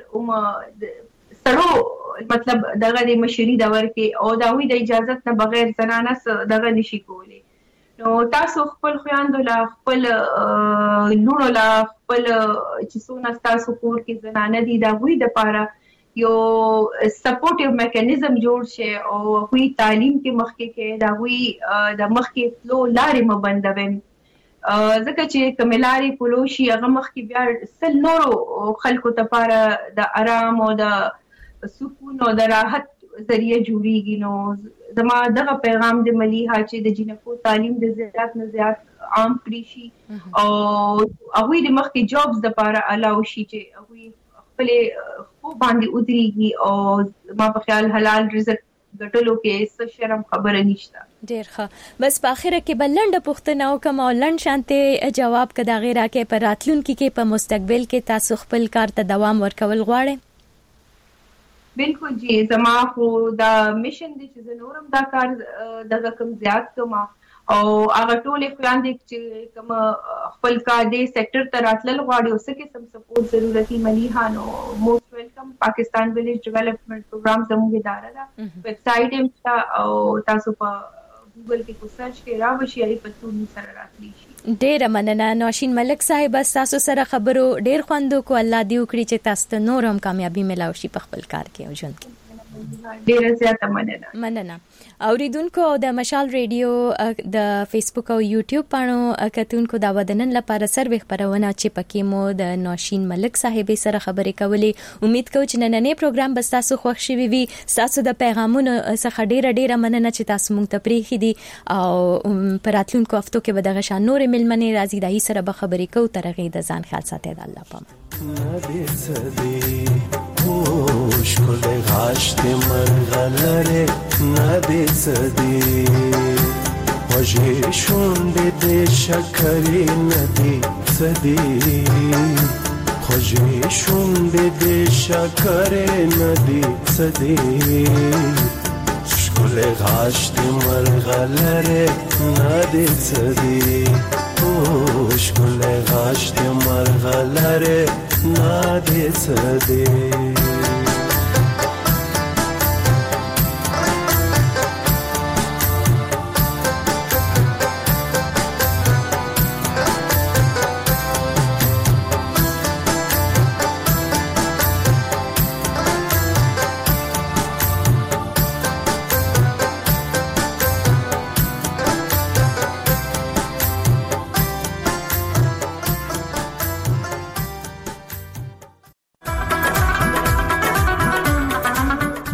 زیاتره سړو مطلب دغه د مشري دور کې او دا وی د اجازه نه بغیر زنانه دغه نشي کولی نو تاسو خپل خويندو لا خپل لونو لا خپل چې څونه تاسو کور کې زنانه دي دا وی د پاره یو سپورټیو میکانیزم جوړ شي او وی تعلیم کې مخکې کې دا وی د مخکې فلو لارې مبندوي ځکه چې کملاري پلوشي هغه مخکې بیا سل نورو خلکو ته پاره د آرام او د سکون او د راحت ذریعہ جوړیږي نو زما دغه پیغام د مليحه چې د جنکو تعلیم د زیات نه زیات عام کړی شي او هغه د مخکې جابز د لپاره الاو شي چې هغه خپل خو باندې ودرېږي او ما په خیال حلال رزق ګټلو کې څه شرم خبره نشته. ډیر ښه بس په اخره کې بلند پوښتنه وکم او لند شانته جواب کدا غیره کې پر راتلونکي کې په مستقبل کې تاسو خپل کار ته دوام ورکول غواړئ؟ بالکل جی زما خو دا میشن دي چې نورم دا کار دغه کم زیات کوم او هغه ټولې خويندې چې کوم خپل کار دې سېکټر ته راتلل غواړي او څه قسم سپورټ ضرورتي مليحه نو موست ویلکم پاکستان ویلیج ډیولپمنٹ پروګرام زموږ اداره ده ویب سټ هم او تاسو په ګوګل کې کو سرچ کې راوشي اړ په تاسو سره راتلی شي. ډیر مننه نوشین ملک صاحب تاسو سره خبرو ډیر خوندو کو الله دې وکړي چې تاسو ته نور هم کامیابی ملاوي شي په خپل کار کې او ژوند کې. ډیر زیاته مننه اوریدونکو د مشال ریډیو د فیسبوک او یوټیوب باندې کتونکو دا ودنن لپاره سروي خبرونه چې پکې مو د نوشین ملک صاحب سره خبرې کولې امید کوم چې نننې پروګرام به تاسو خوښ شي وي تاسو د پیغامونو څخه ډیره مننه چې تاسو مونږ ته پریخي دي او پراتلونکو هفتو کې به دغه شان نور ملمنې راځي دای سره به خبرې کوو ترغه د ځان خیال ساتي د الله پام خوش کل غاشت مرغلره نده صدی وجه شونده ده شکری نده صدی خوشه شونده ده شکری نده صدی کل غاشت مرغلره نده صدی خوش کل غاشت مرغلره نده صدی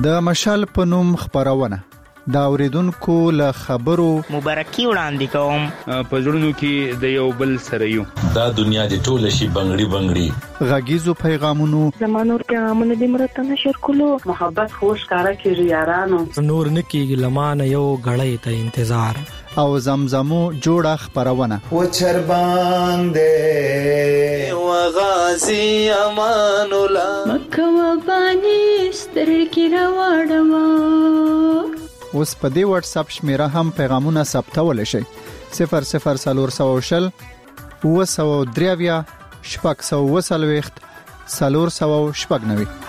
د مشال په نوم خبرونه دا اوریدونکو له خبرو مبارکي وړاندې کوم. په زړونو کې د یو بل سره یو. دا دنیا د ټوله شي بنگړي بنگړي. غږیزو پیغامونو زمانور پیغامونه د مرتنه شر کولو محبت خوش کارا کیږي یارانو. نور نکیږي لمانه یو غړې ته انتظار. او زمزمو جوړه خبرونه و چرباندې و غازی امان الله مکه و بانی سترګې راوړم. اوس په دې واتس اپ شمیره هم پیغامونه ثبتول شي 00420 903 440 490.